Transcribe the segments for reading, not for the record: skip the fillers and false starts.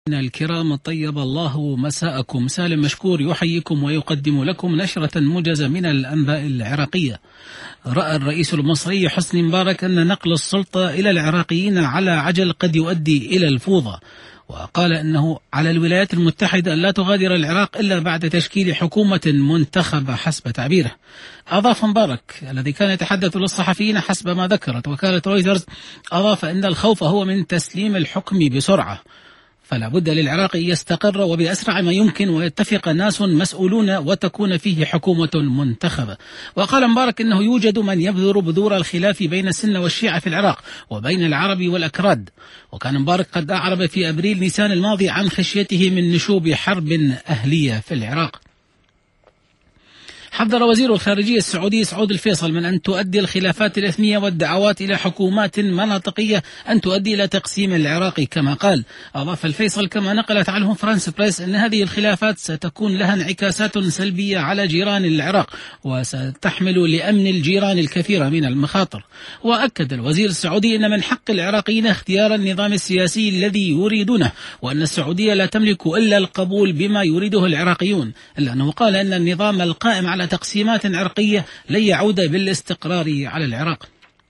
الكرام، طيب الله مساءكم. سالم مشكور يحييكم ويقدم لكم نشرة موجزة من الأنباء العراقية. رأى الرئيس المصري حسني مبارك أن نقل السلطة إلى العراقيين على عجل قد يؤدي إلى الفوضى، وقال أنه على الولايات المتحدة أن لا تغادر العراق إلا بعد تشكيل حكومة منتخبة حسب تعبيره. أضاف مبارك الذي كان يتحدث للصحفيين حسب ما ذكرت وكالة رويترز، أضاف أن الخوف هو من تسليم الحكم بسرعة، فلا بد للعراق أن يستقر وبأسرع ما يمكن ويتفق ناس مسؤولون وتكون فيه حكومة منتخبة. وقال مبارك أنه يوجد من يبذر بذور الخلاف بين السنة والشيعة في العراق وبين العرب والأكراد. وكان مبارك قد أعرب في أبريل نيسان الماضي عن خشيته من نشوب حرب أهلية في العراق. حذر وزير الخارجية السعودي سعود الفيصل من أن تؤدي الخلافات الإثنية والدعوات إلى حكومات مناطقية أن تؤدي إلى تقسيم العراق كما قال. أضاف الفيصل كما نقلت عنه فرانس بريس أن هذه الخلافات ستكون لها انعكاسات سلبية على جيران العراق وستحمل لأمن الجيران الكثير من المخاطر. وأكد الوزير السعودي أن من حق العراقيين اختيار النظام السياسي الذي يريدونه، وأن السعودية لا تملك إلا القبول بما يريده العراقيون، إلا أنه قال أن النظام القائم على تقسيمات عرقية لن يعود بالاستقرار على العراق.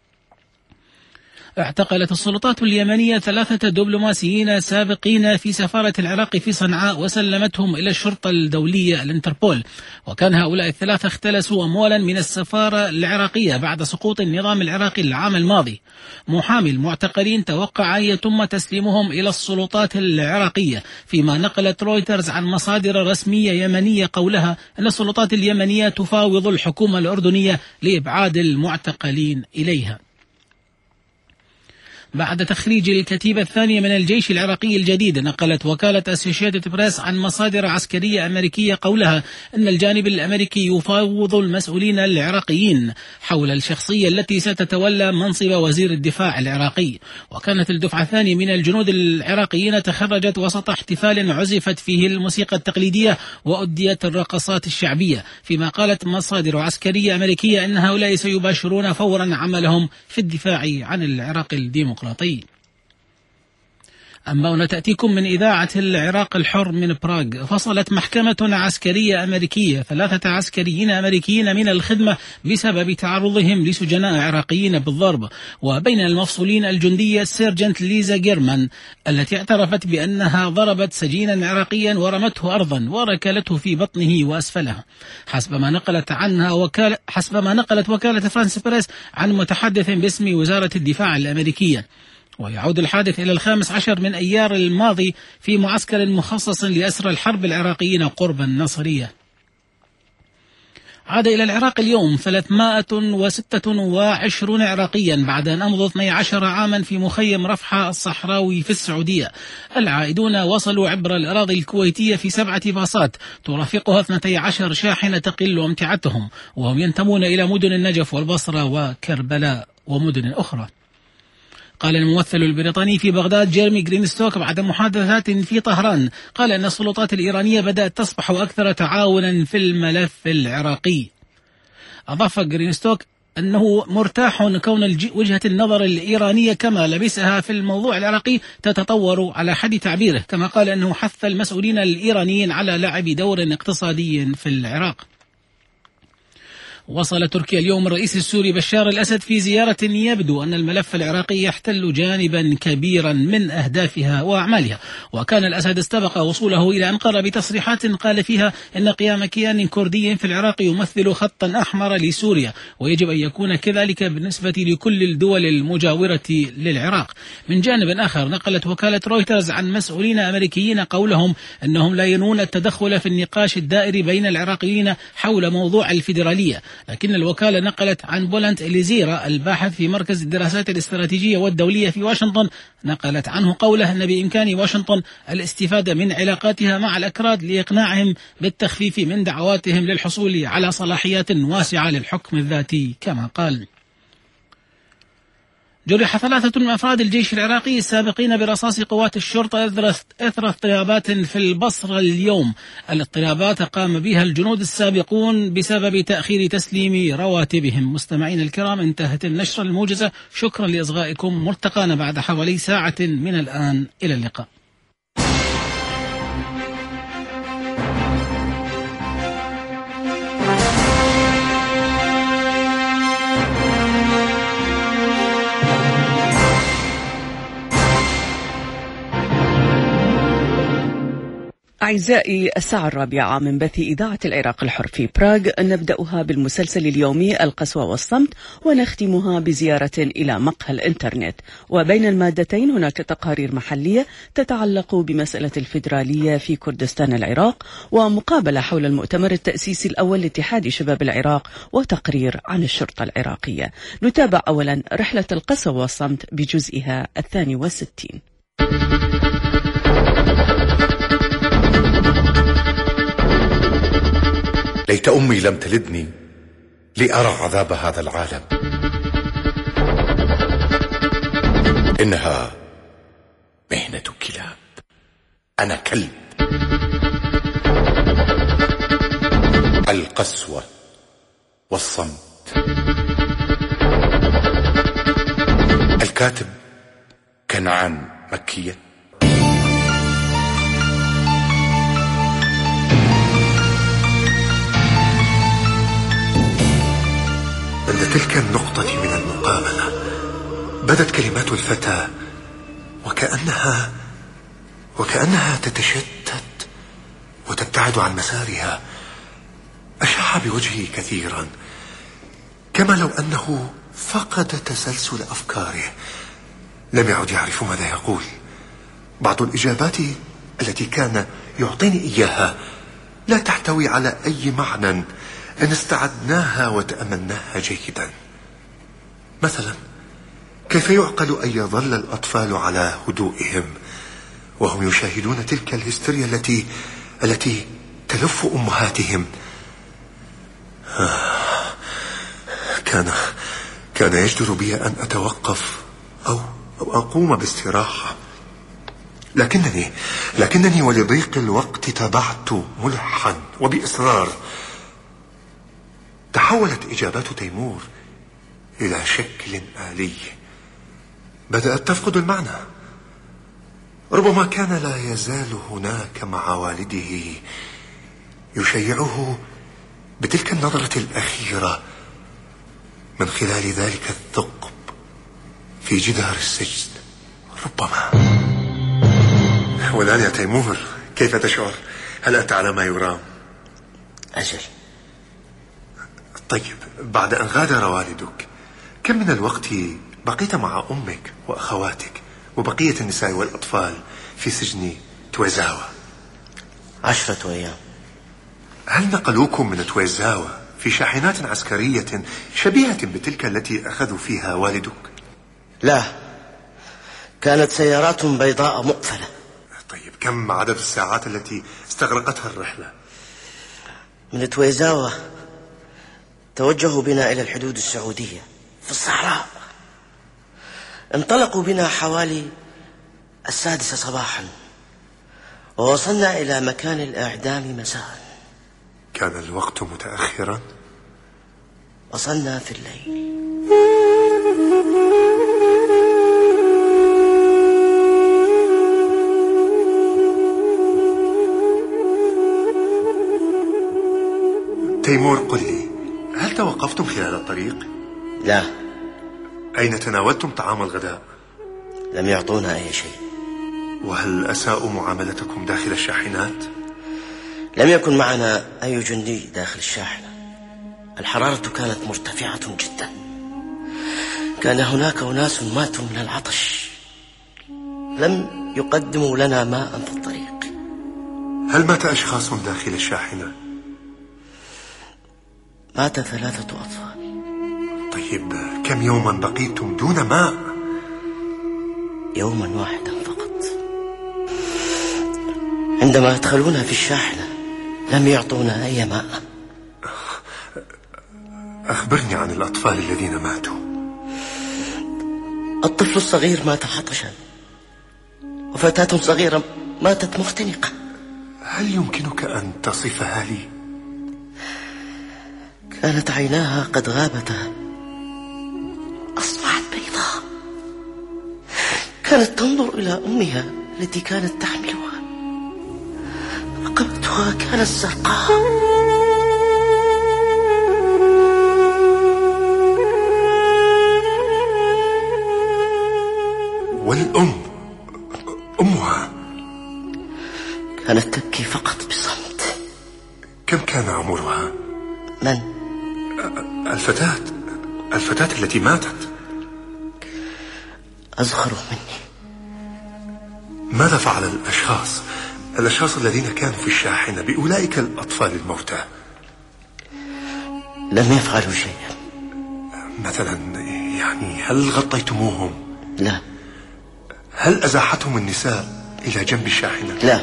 اعتقلت السلطات اليمنية 3 دبلوماسيين سابقين في سفارة العراق في صنعاء وسلمتهم إلى الشرطة الدولية الانتربول، وكان هؤلاء ال3 اختلسوا أموالا من السفارة العراقية بعد سقوط النظام العراقي العام الماضي. محامي المعتقلين توقع أن يتم تسليمهم إلى السلطات العراقية، فيما نقلت رويترز عن مصادر رسمية يمنية قولها أن السلطات اليمنية تفاوض الحكومة الأردنية لإبعاد المعتقلين إليها. بعد تخريج الكتيبة الثانية من الجيش العراقي الجديد، نقلت وكالة أسوشيتد بريس عن مصادر عسكرية أمريكية قولها أن الجانب الأمريكي يفاوض المسؤولين العراقيين حول الشخصية التي ستتولى منصب وزير الدفاع العراقي. وكانت الدفعة الثانية من الجنود العراقيين تخرجت وسط احتفال عزفت فيه الموسيقى التقليدية وأديت الرقصات الشعبية، فيما قالت مصادر عسكرية أمريكية أن هؤلاء سيباشرون فورا عملهم في الدفاع عن العراق الديمقراطي. أنباؤنا تأتيكم من إذاعة العراق الحر من براغ. فصلت محكمة عسكرية أمريكية 3 عسكريين أمريكيين من الخدمة بسبب تعرضهم لسجناء عراقيين بالضرب، وبين المفصولين الجندية سيرجنت ليزا جيرمان التي اعترفت بأنها ضربت سجينا عراقيا ورمته أرضا وركلته في بطنه وأسفلها، حسب ما نقلت وكالة فرانس بريس عن متحدث باسم وزارة الدفاع الأمريكية. ويعود الحادث إلى 15 من أيار الماضي في معسكر مخصص لأسرى الحرب العراقيين قرب النصرية. عاد إلى العراق اليوم 326 عراقيا بعد أن أمضوا 12 عاما في مخيم رفحة الصحراوي في السعودية. العائدون وصلوا عبر الأراضي الكويتية في 7 باصات ترافقها 12 شاحنة تقل أمتعتهم، وهم ينتمون إلى مدن النجف والبصرة وكربلاء ومدن أخرى. قال الممثل البريطاني في بغداد جيرمي غرينستوك بعد محادثات في طهران، قال أن السلطات الإيرانية بدأت تصبح أكثر تعاونا في الملف العراقي. أضاف غرينستوك أنه مرتاح كون وجهة النظر الإيرانية كما لبسها في الموضوع العراقي تتطور على حد تعبيره، كما قال أنه حث المسؤولين الإيرانيين على لعب دور اقتصادي في العراق. وصل تركيا اليوم الرئيس السوري بشار الأسد في زيارة يبدو أن الملف العراقي يحتل جانبا كبيرا من أهدافها وأعمالها. وكان الأسد استبق وصوله إلى أنقرة بتصريحات قال فيها أن قيام كيان كردي في العراق يمثل خطا أحمر لسوريا، ويجب أن يكون كذلك بالنسبة لكل الدول المجاورة للعراق. من جانب آخر، نقلت وكالة رويترز عن مسؤولين أمريكيين قولهم أنهم لا ينوون التدخل في النقاش الدائري بين العراقيين حول موضوع الفيدرالية، لكن الوكالة نقلت عن بولانت إليزيرا الباحث في مركز الدراسات الاستراتيجية والدولية في واشنطن، نقلت عنه قوله أن بإمكان واشنطن الاستفادة من علاقاتها مع الأكراد لإقناعهم بالتخفيف من دعواتهم للحصول على صلاحيات واسعة للحكم الذاتي كما قال. جرح 3 من أفراد الجيش العراقي السابقين برصاص قوات الشرطة إثر اضطرابات في البصرة اليوم. الاضطرابات قام بها الجنود السابقون بسبب تأخير تسليم رواتبهم. مستمعين الكرام، انتهت النشرة الموجزة، شكرا لإصغائكم، ملتقانا بعد حوالي ساعة من الآن، إلى اللقاء. أعزائي، الساعة 4 من بث إذاعة العراق الحر في براغ، نبدأها بالمسلسل اليومي القسوة والصمت، ونختمها بزيارة إلى مقهى الإنترنت. وبين المادتين هناك تقارير محلية تتعلق بمسألة الفيدرالية في كردستان العراق، ومقابلة حول المؤتمر التأسيسي الأول لاتحاد شباب العراق، وتقرير عن الشرطة العراقية. نتابع أولا رحلة القسوة والصمت بجزئها 62. ليت أمي لم تلدني لأرى عذاب هذا العالم. إنها مهنة كلاب، أنا كلب. القسوة والصمت. الكاتب كنعان مكية. عند تلك النقطة من المقابلة بدت كلمات الفتى وكأنها تتشتت وتبتعد عن مسارها. أشع بوجهي كثيرا، كما لو أنه فقد تسلسل أفكاره، لم يعد يعرف ماذا يقول. بعض الإجابات التي كان يعطيني إياها لا تحتوي على أي معنى إن استعدناها وتأملناها جيدا. مثلا، كيف يعقل أن يظل الأطفال على هدوئهم وهم يشاهدون تلك الهستيريا التي تلف أمهاتهم؟ كان يجدر بي أن أتوقف أو أقوم باستراحة، لكنني ولضيق الوقت تابعت ملحا وبإصرار. تحولت إجابات تيمور إلى شكل آلي، بدأت تفقد المعنى. ربما كان لا يزال هناك مع والده يشيعه بتلك النظرة الأخيرة من خلال ذلك الثقب في جدار السجن. ربما. والآن يا تيمور، كيف تشعر؟ هل أنت على ما يرام؟ أجل. طيب، بعد أن غادر والدك كم من الوقت بقيت مع أمك وأخواتك وبقية النساء والأطفال في سجن تويزاوا؟ 10 أيام. هل نقلوكم من تويزاوا في شاحنات عسكرية شبيهة بتلك التي أخذوا فيها والدك؟ لا، كانت سيارات بيضاء مقفلة. طيب، كم عدد الساعات التي استغرقتها الرحلة؟ من تويزاوا توجهوا بنا إلى الحدود السعودية في الصحراء. انطلقوا بنا حوالي 6 صباحا، ووصلنا إلى مكان الإعدام مساء. كان الوقت متأخرا. وصلنا في الليل. تيمور، قل لي، هل توقفتم خلال الطريق؟ لا. أين تناولتم طعام الغداء؟ لم يعطونا أي شيء. وهل أساءوا معاملتكم داخل الشاحنات؟ لم يكن معنا أي جندي داخل الشاحنة. الحرارة كانت مرتفعة جدا. كان هناك أناس ماتوا من العطش. لم يقدموا لنا ماء في الطريق. هل مات أشخاص داخل الشاحنة؟ مات 3 أطفال. طيب، كم يوما بقيتم دون ماء؟ يوما واحدا فقط. عندما أدخلونا في الشاحنة لم يعطونا أي ماء. أخبرني عن الأطفال الذين ماتوا. الطفل الصغير مات عطشا، وفتاة صغيرة ماتت مختنقة. هل يمكنك أن تصفها لي؟ كانت عيناها قد غابتا، أصبحت بيضاء. كانت تنظر إلى أمها التي كانت تحملها. رقبتها كانت زرقاء. والأم، أمها كانت تبكي فقط بصمت. كم كان عمرها؟ من؟ الفتاة التي ماتت. أصغر مني. ماذا فعل الأشخاص الذين كانوا في الشاحنة بأولئك الأطفال الموتى؟ لم يفعلوا شيئا. مثلا يعني هل غطيتموهم؟ لا. هل أزاحتهم النساء إلى جنب الشاحنة؟ لا.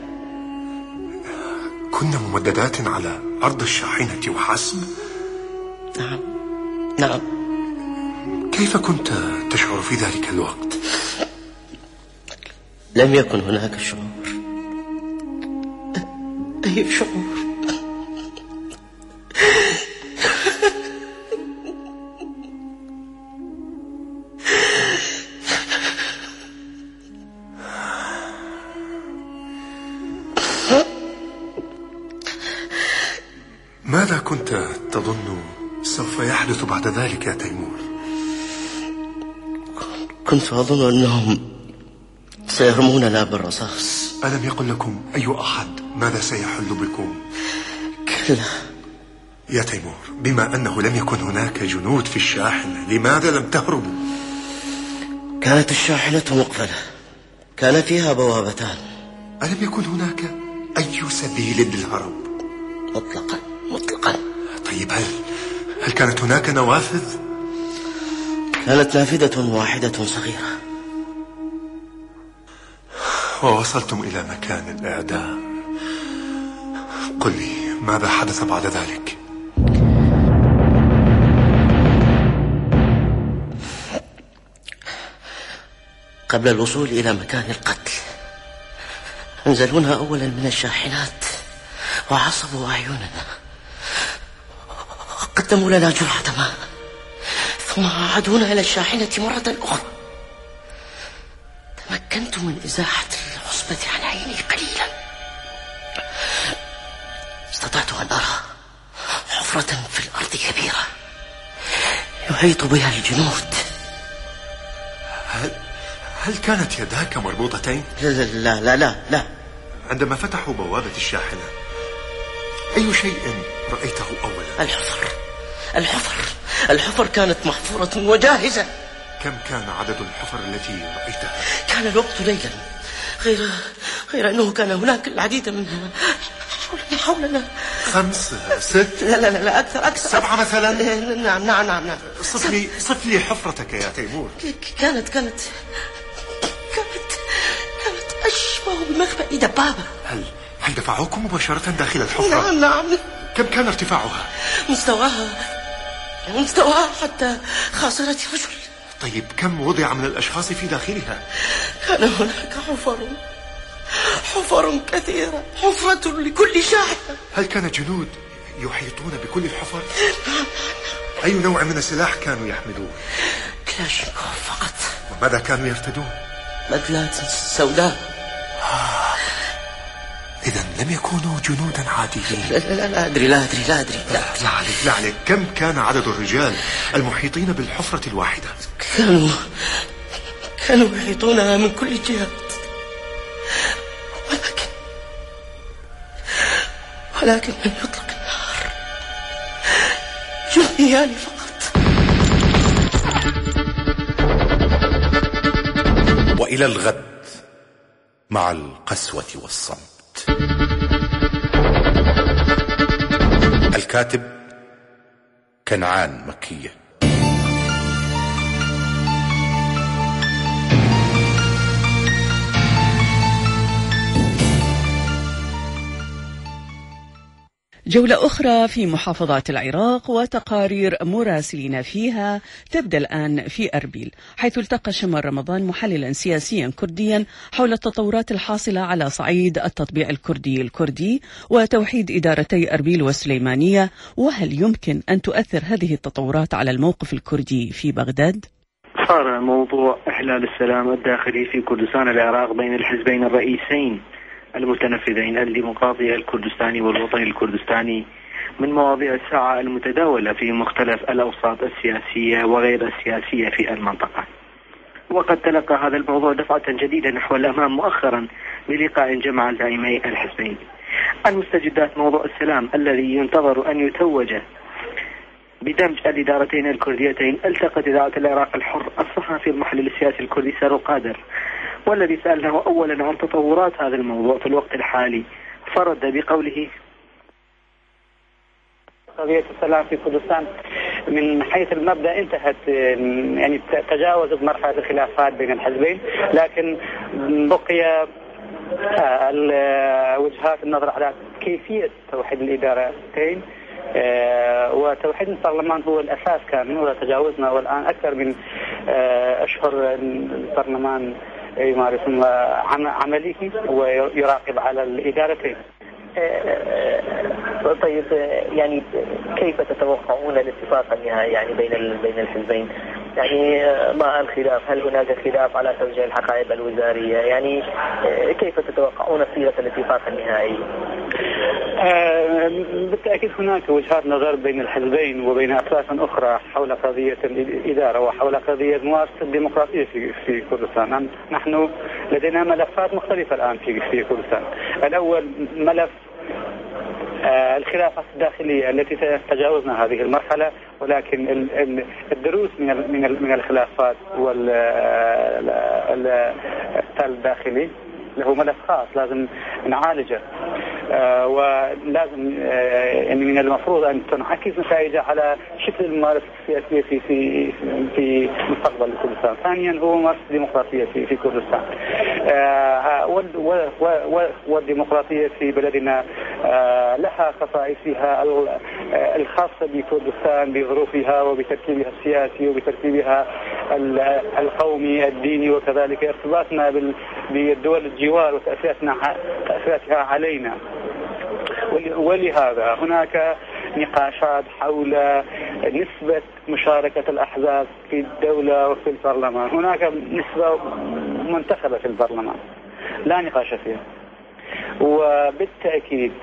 كنا ممددات على أرض الشاحنة وحسب؟ نعم. كيف كنت تشعر في ذلك الوقت؟ لم يكن هناك شعور، أي شعور. ماذا كنت تظن سوف يحدث بعد ذلك يا تيمور؟ كنت أظن أنهم سيرموننا بالرصاص. ألم يقل لكم أي أحد ماذا سيحل بكم؟ كلا. يا تيمور، بما أنه لم يكن هناك جنود في الشاحنة، لماذا لم تهربوا؟ كانت الشاحنة مقفلة، كان فيها بوابتان. ألم يكن هناك أي سبيل للهرب؟ مطلقا. طيب هل كانت هناك نوافذ؟ كانت نافذة واحدة صغيرة. ووصلتم إلى مكان الإعدام. قل لي ماذا حدث بعد ذلك؟ قبل الوصول إلى مكان القتل أنزلونا أولا من الشاحنات وعصبوا أعيننا، قدموا لنا جرعة ماء، ثم عادونا إلى الشاحنة مرة أخرى. تمكنت من إزاحة العصبة عن عيني قليلا. استطعت أن أرى حفرة في الأرض كبيرة يحيط بها الجنود. هل كانت يداك مربوطتين؟ لا لا لا لا. عندما فتحوا بوابة الشاحنة أي شيء رأيته أولا؟ الحفر كانت محفورة وجاهزة. كم كان عدد الحفر التي رأيتها؟ كان الوقت ليلا، غير أنه كان هناك العديد منها حولنا. 5 6 لا أكثر 7 مثلا. نعم. صف لي حفرتك يا تيمور. كانت أشبه بمخبأ دبابة. هل دفعوكم مباشرة داخل الحفرة؟ نعم. كم كان ارتفاعها؟ مستواها حتى خاصرة رجل. طيب كم وضع من الأشخاص في داخلها؟ كان هناك حفر كثيرة، حفرة لكل شاحنة. هل كان جنود يحيطون بكل الحفر؟ نعم. أي نوع من السلاح كانوا يحملون؟ كلاشينكوف فقط. وماذا كانوا يرتدون؟ بدلات سوداء. إذن لم يكونوا جنودا عاديين. لا أدري. لا عليك. كم كان عدد الرجال المحيطين بالحفرة الواحدة؟ كانوا يحيطونها من كل الجهات، ولكن من يطلق النار جنديان فقط. وإلى الغد مع القسوة والصمت. الكاتب كنعان مكية. جولة أخرى في محافظات العراق وتقارير مراسلين فيها تبدأ الآن في أربيل، حيث التقى شمال رمضان محللا سياسيا كرديا حول التطورات الحاصلة على صعيد التطبيع الكردي وتوحيد إدارتي أربيل والسليمانية، وهل يمكن أن تؤثر هذه التطورات على الموقف الكردي في بغداد؟ صار موضوع إحلال السلام الداخلي في كردستان العراق بين الحزبين الرئيسين المتنفذين الديمقراطي الكردستاني والوطني الكردستاني من مواضيع الساعة المتداولة في مختلف الأوساط السياسية وغير السياسية في المنطقة. وقد تلقى هذا الموضوع دفعة جديدة نحو الأمام مؤخرا بلقاء جمع زعيمي الحزبين. عن مستجدات موضوع السلام الذي ينتظر أن يتوج بدمج الإدارتين الكرديتين، التقت إذاعة العراق الحر الصحفي المحلل السياسي الكردي سارو قادر، والذي سألناه أولا عن تطورات هذا الموضوع في الوقت الحالي، فرد بقوله: قضية السلام في كردستان من حيث المبدأ انتهت، يعني تجاوزت مرحلة الخلافات بين الحزبين، لكن بقي وجهات النظر على كيفية توحيد الإدارتين، وتوحيد البرلمان هو الأساس كان، وتجاوزنا والآن أكثر من أشهر البرلمان يمارس عمله ويراقب على الإدارتين. طيب، يعني كيف تتوقعون الاتفاق النهائي يعني بين الحزبين؟ يعني مع الخلاف، هل هناك خلاف على توجيه الحقائب الوزارية؟ يعني كيف تتوقعون صيغة الاتفاق النهائي؟ بالتأكيد هناك وجهات نظر بين الحزبين وبين أطراف أخرى حول قضية الإدارة وحول قضية ممارسة الديمقراطية في كردستان. نحن لدينا ملفات مختلفة الآن في كردستان. الأول ملف الخلافات الداخلية التي تجاوزنا هذه المرحلة، ولكن الدروس من الخلافات الداخلي له ملف خاص لازم نعالجه، ولازم يعني من المفروض أن تنعكس نتائجه على شكل الممارسة السياسية في مستقبل كردستان. ثانيا هو ممارسة الديمقراطية في كردستان، والديمقراطية في بلدنا لها خصائصها الخاصة بكردستان بظروفها وبتركيبها السياسي وبتركيبها القومي الديني، وكذلك ارتباطنا بالدول الجوار وتأثيراتها علينا. ولهذا هناك نقاشات حول نسبة مشاركة الأحزاب في الدولة وفي البرلمان. هناك نسبة منتخبة في البرلمان لا نقاش فيها، وبالتأكيد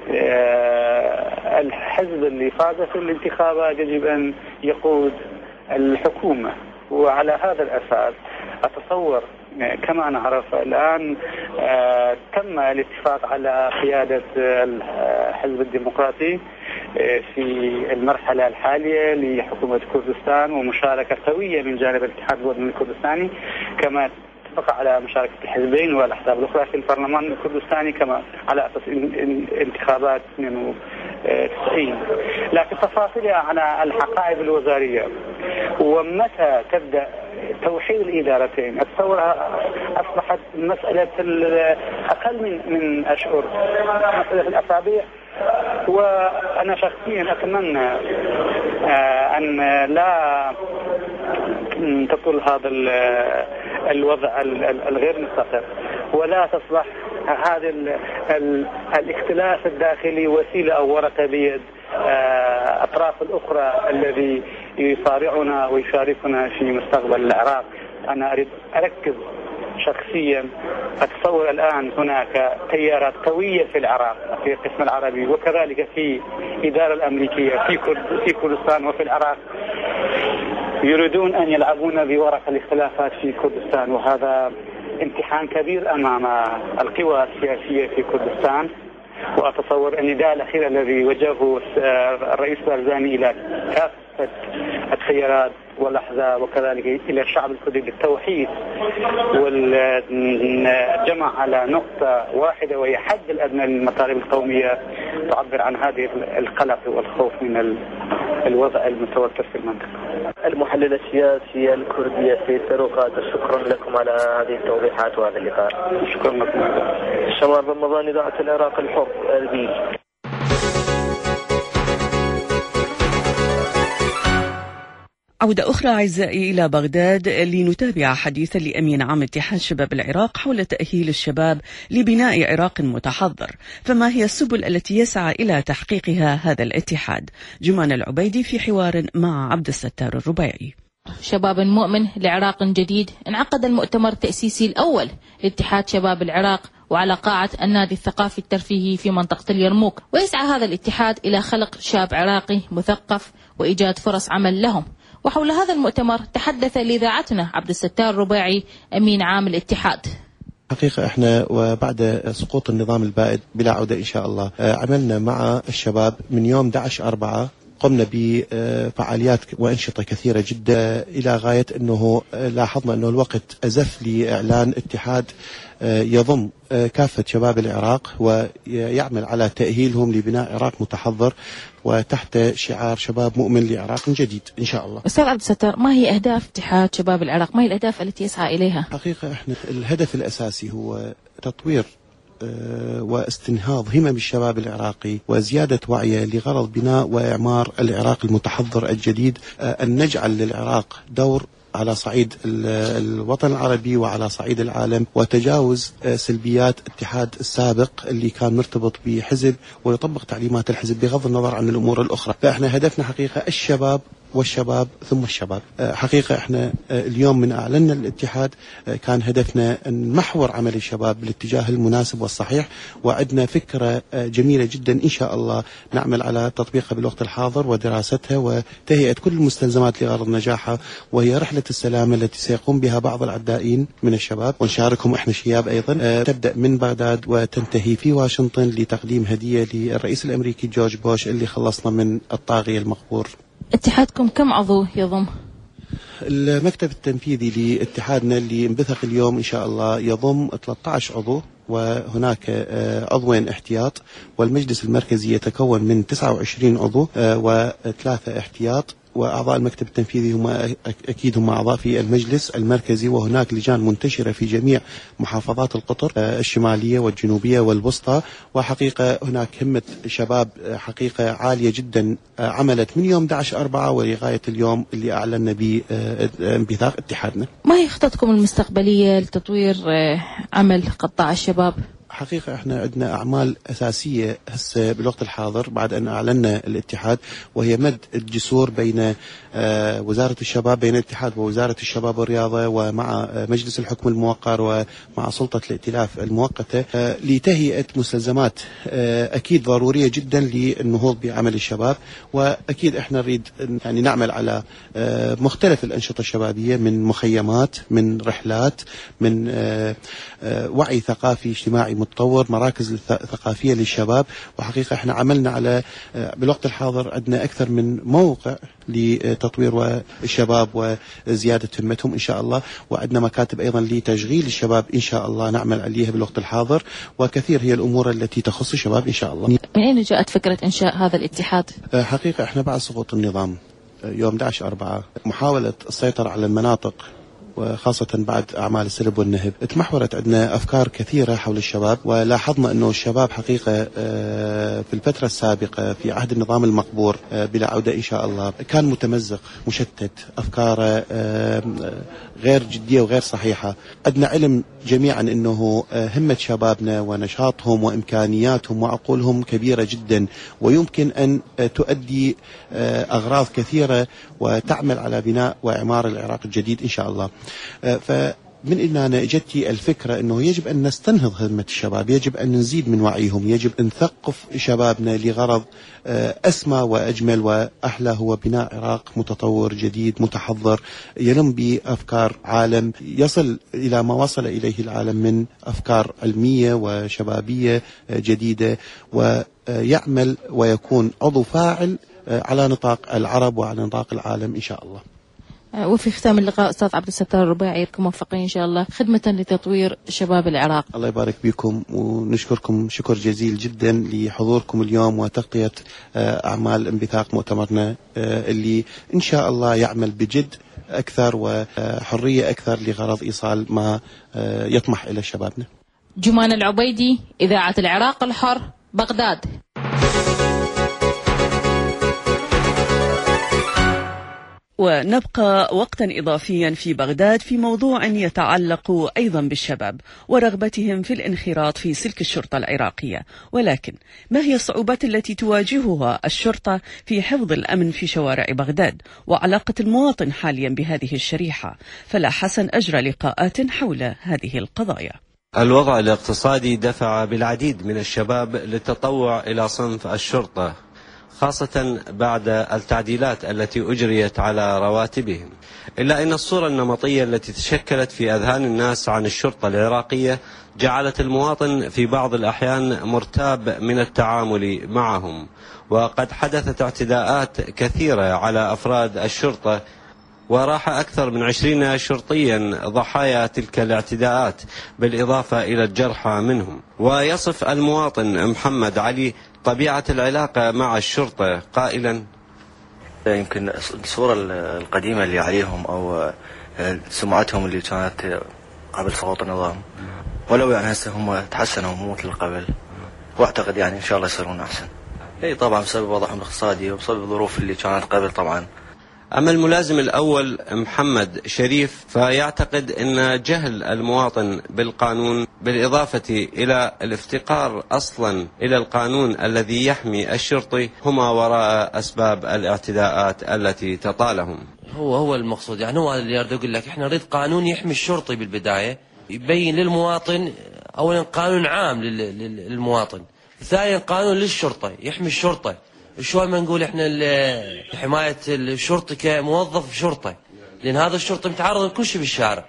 الحزب اللي فاز في الانتخابات يجب أن يقود الحكومة، وعلى هذا الأساس أتصور كما نعرف الآن تم الاتفاق على قيادة الحزب الديمقراطي في المرحلة الحالية لحكومة كردستان، ومشاركة قوية من جانب الاتحاد الوطني الكردستاني، كما اتفق على مشاركة الحزبين والأحزاب الأخرى في البرلمان الكردستاني كما على أساس انتخابات 92. لكن تفاصيلها على الحقائب الوزارية ومتى تبدأ توحيد الإدارتين أتصورها أصبحت مسألة أقل من أشهر، مسألة الأسابيع. وأنا شخصيا أتمنى أن لا تطول هذا الوضع الغير مستقر، ولا تصبح هذا الاختلاف الداخلي وسيلة أو ورقة بيد أطراف الأخرى الذي يصارعنا ويشاركنا في مستقبل العراق. أنا أريد أركز شخصيا، أتصور الآن هناك تيارات قوية في العراق في القسم العربي، وكذلك في الإدارة الأمريكية في كردستان وفي العراق، يريدون أن يلعبون بورق الاختلافات في كردستان، وهذا امتحان كبير أمام القوى السياسية في كردستان. وأتصور النداء الأخير الذي وجهه الرئيس بارزاني إلى كافة التيارات والأحزاب وكذلك إلى الشعب الكردي بالتوحيد والجمع على نقطة واحدة وهي حد الأدنى للمطالب القومية، تعبر عن هذه القلق والخوف من الوضع المتوتر في المنطقة. المحلل السياسي الكردي سيد سارو قادر، شكرا لكم على هذه التوضيحات وهذا اللقاء. شكرا لكم. شمال رمضان، إذاعة العراق الحر، أربيل. عودة أخرى أعزائي إلى بغداد لنتابع حديثا لأمين عام اتحاد شباب العراق حول تأهيل الشباب لبناء عراق متحضر، فما هي السبل التي يسعى إلى تحقيقها هذا الاتحاد؟ جمان العبيدي في حوار مع عبد الستار الربيعي. شباب مؤمن لعراق جديد. انعقد المؤتمر التأسيسي الأول لاتحاد شباب العراق وعلى قاعة النادي الثقافي الترفيهي في منطقة اليرموك، ويسعى هذا الاتحاد إلى خلق شاب عراقي مثقف وإيجاد فرص عمل لهم، وحول هذا المؤتمر تحدث لإذاعتنا عبد الستار الرباعي أمين عام الاتحاد. حقيقة احنا وبعد سقوط النظام البائد بلا عودة إن شاء الله عملنا مع الشباب من يوم 11/4 قمنا بفعاليات وأنشطة كثيرة جدا إلى غاية أنه لاحظنا أنه الوقت أزف لإعلان اتحاد يضم كافة شباب العراق ويعمل على تأهيلهم لبناء عراق متحضر وتحت شعار شباب مؤمن لعراق جديد إن شاء الله. أستاذ عبد الستار، ما هي أهداف اتحاد شباب العراق؟ ما هي الأهداف التي يسعى إليها؟ حقيقة احنا الهدف الأساسي هو تطوير واستنهاض همم الشباب العراقي وزيادة وعيه لغرض بناء وإعمار العراق المتحضر الجديد، أن نجعل للعراق دور على صعيد الوطن العربي وعلى صعيد العالم، وتجاوز سلبيات اتحاد السابق اللي كان مرتبط بحزب ويطبق تعليمات الحزب بغض النظر عن الأمور الأخرى. فإحنا هدفنا حقيقة الشباب والشباب ثم الشباب. حقيقة احنا اليوم من اعلنا الاتحاد كان هدفنا ان محور عمل الشباب بالاتجاه المناسب والصحيح، وعندنا فكرة جميلة جدا ان شاء الله نعمل على تطبيقها بالوقت الحاضر ودراستها وتهيئة كل المستلزمات لغرض نجاحها، وهي رحلة السلام التي سيقوم بها بعض العدائين من الشباب ونشاركهم احنا شياب ايضا، تبدأ من بغداد وتنتهي في واشنطن لتقديم هدية للرئيس الامريكي جورج بوش اللي خلصنا من الطاغية المقبور. اتحادكم كم عضو يضم؟ المكتب التنفيذي لاتحادنا اللي انبثق اليوم إن شاء الله يضم 13 عضو، وهناك عضوين احتياط، والمجلس المركزي يتكون من 29 عضو و3 احتياط، وأعضاء المكتب التنفيذي هم أكيد هم أعضاء في المجلس المركزي، وهناك لجان منتشرة في جميع محافظات القطر الشمالية والجنوبية والوسطى. وحقيقة هناك همة شباب حقيقة عالية جدا عملت من يوم 11/4 ولغاية اليوم اللي أعلنا بانبثاق اتحادنا. ما هي خطتكم المستقبلية لتطوير عمل قطاع الشباب؟ حقيقة احنا عندنا أعمال أساسية هسه بالوقت الحاضر بعد أن أعلنا الاتحاد، وهي مد الجسور بين وزارة الشباب، بين الاتحاد ووزارة الشباب والرياضة ومع مجلس الحكم الموقر ومع سلطة الائتلاف المؤقتة لتهيئة مستلزمات أكيد ضرورية جدا للنهوض بعمل الشباب. وأكيد احنا نريد يعني نعمل على مختلف الأنشطة الشبابية، من مخيمات، من رحلات، من وعي ثقافي اجتماعي متطور، مراكز ثقافية للشباب. وحقيقة احنا عملنا على بالوقت الحاضر عندنا أكثر من موقع لتطوير الشباب وزيادة همتهم إن شاء الله، وعندنا مكاتب أيضا لتشغيل الشباب إن شاء الله نعمل عليها بالوقت الحاضر، وكثير هي الأمور التي تخص الشباب إن شاء الله. من أين جاءت فكرة إنشاء هذا الاتحاد؟ حقيقة احنا بعد سقوط النظام يوم 11/4 محاولة السيطرة على المناطق وخاصة بعد أعمال السلب والنهب تمحورت عندنا أفكار كثيرة حول الشباب، ولاحظنا أنه الشباب حقيقة في الفترة السابقة في عهد النظام المقبور بلا عودة إن شاء الله كان متمزق مشتت، أفكاره غير جدية وغير صحيحة. عندنا علم جميعا أنه همة شبابنا ونشاطهم وإمكانياتهم وعقولهم كبيرة جدا، ويمكن أن تؤدي أغراض كثيرة وتعمل على بناء وإعمار العراق الجديد إن شاء الله. فمن هنا جتي الفكرة أنه يجب أن نستنهض همة الشباب، يجب أن نزيد من وعيهم، يجب أن نثقف شبابنا لغرض أسمى وأجمل وأحلى، هو بناء عراق متطور جديد متحضر يلم بأفكار عالم يصل إلى ما وصل إليه العالم من أفكار علمية وشبابية جديدة، ويعمل ويكون عضو فاعل على نطاق العرب وعلى نطاق العالم إن شاء الله. وفي ختام اللقاء أستاذ عبد الستار الرباعي، لكم موفقين إن شاء الله خدمة لتطوير شباب العراق. الله يبارك بكم، ونشكركم شكر جزيل جدا لحضوركم اليوم وتغطية أعمال انبثاق مؤتمرنا اللي إن شاء الله يعمل بجد أكثر وحرية أكثر لغرض إيصال ما يطمح إلى شبابنا. جمان العبيدي، إذاعة العراق الحر، بغداد. ونبقى وقتا إضافيا في بغداد في موضوع يتعلق أيضا بالشباب ورغبتهم في الانخراط في سلك الشرطة العراقية، ولكن ما هي الصعوبات التي تواجهها الشرطة في حفظ الأمن في شوارع بغداد وعلاقة المواطن حاليا بهذه الشريحة؟ فلا حسن أجرى لقاءات حول هذه القضايا. الوضع الاقتصادي دفع بالعديد من الشباب للتطوع إلى صنف الشرطة، خاصة بعد التعديلات التي أجريت على رواتبهم. إلا أن الصورة النمطية التي تشكلت في أذهان الناس عن الشرطة العراقية جعلت المواطن في بعض الأحيان مرتاب من التعامل معهم، وقد حدثت اعتداءات كثيرة على أفراد الشرطة، وراح أكثر من 20 شرطيا ضحايا تلك الاعتداءات بالإضافة إلى الجرحى منهم. ويصف المواطن محمد علي طبيعة العلاقة مع الشرطة قائلا: يمكن الصورة القديمة اللي عليهم أو سمعتهم اللي كانت قبل سقوط النظام، ولو يعني هسه هم تحسنوا مو مثل قبل، واعتقد يعني إن شاء الله يصيرون أحسن. اي طبعا بسبب وضعهم الاقتصادي وبسبب الظروف اللي كانت قبل طبعا. أما الملازم الأول محمد شريف فيعتقد أن جهل المواطن بالقانون بالإضافة إلى الافتقار أصلا إلى القانون الذي يحمي الشرطي هما وراء أسباب الاعتداءات التي تطالهم. هو المقصود، يعني هو اللي يريد يقول لك احنا نريد قانون يحمي الشرطي بالبداية، يبين للمواطن أولا قانون عام للمواطن، ثانيا قانون للشرطة يحمي الشرطة. شوي ما نقول احنا حماية الشرطي كموظف شرطة، لأن هذا الشرطي متعرض لكل شيء بالشارع.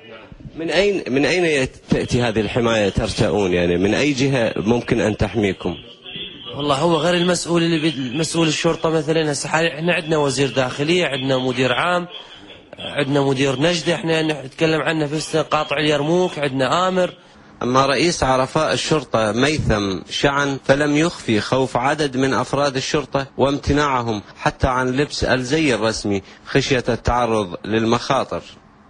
من أين تأتي هذه الحماية ترتؤون؟ يعني من أي جهة ممكن أن تحميكم؟ والله هو غير المسؤول اللي مسؤول الشرطة مثلا هسه احنا عندنا وزير داخلية، عندنا مدير عام، عندنا مدير نجدة احنا نتكلم عنه في قاطع اليرموك، عندنا آمر. أما رئيس عرفاء الشرطة ميثم شعن فلم يخفي خوف عدد من أفراد الشرطة وامتناعهم حتى عن لبس الزي الرسمي خشية التعرض للمخاطر.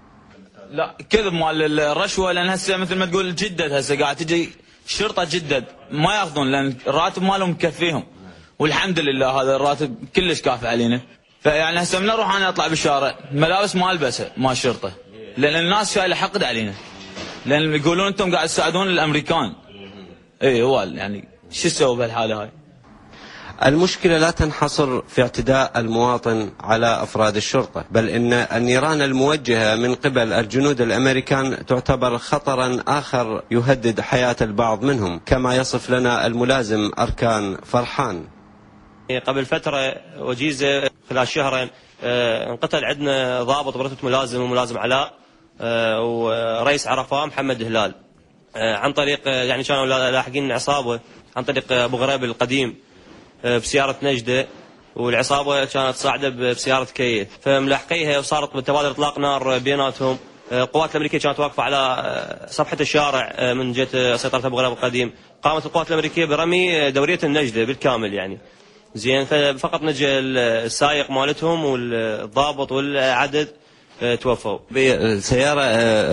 لا كذب مال الرشوة، لأن هسه مثل ما تقول جدد، هسه قاعد تجي الشرطة جدد ما ياخذون لأن الراتب مالهم مكفيهم، والحمد لله هذا الراتب كلش كافي علينا. فيعني هسه من نروح أنا أطلع بالشارع ملابس ما ألبسها مال الشرطة، لأن الناس شايلة حقد علينا، لأن يقولون أنتم قاعد تساعدون الأمريكان. إيه هو يعني شو تسوي بهالحالة هاي؟ المشكلة لا تنحصر في اعتداء المواطن على أفراد الشرطة، بل إن النيران الموجهة من قبل الجنود الأمريكان تعتبر خطرا آخر يهدد حياة البعض منهم، كما يصف لنا الملازم أركان فرحان. قبل فترة وجيزة خلال شهرين انقتل عندنا ضابط برتبة ملازم وملازم علاء ورئيس عرفاء محمد هلال عن طريق يعني كانوا لاحقين عصابة عن طريق أبو غريب القديم بسيارة نجدة، والعصابة كانت صاعدة بسيارة كية، فملاحقيها وصارت بتبادل إطلاق نار بيناتهم. القوات الأمريكية كانت واقفة على صفحة الشارع من جهة سيطرة أبو غريب القديم. قامت القوات الأمريكية برمي دورية النجدة بالكامل يعني زين، فقط نجى السائق مالتهم والضابط والعدد توفوا. السيارة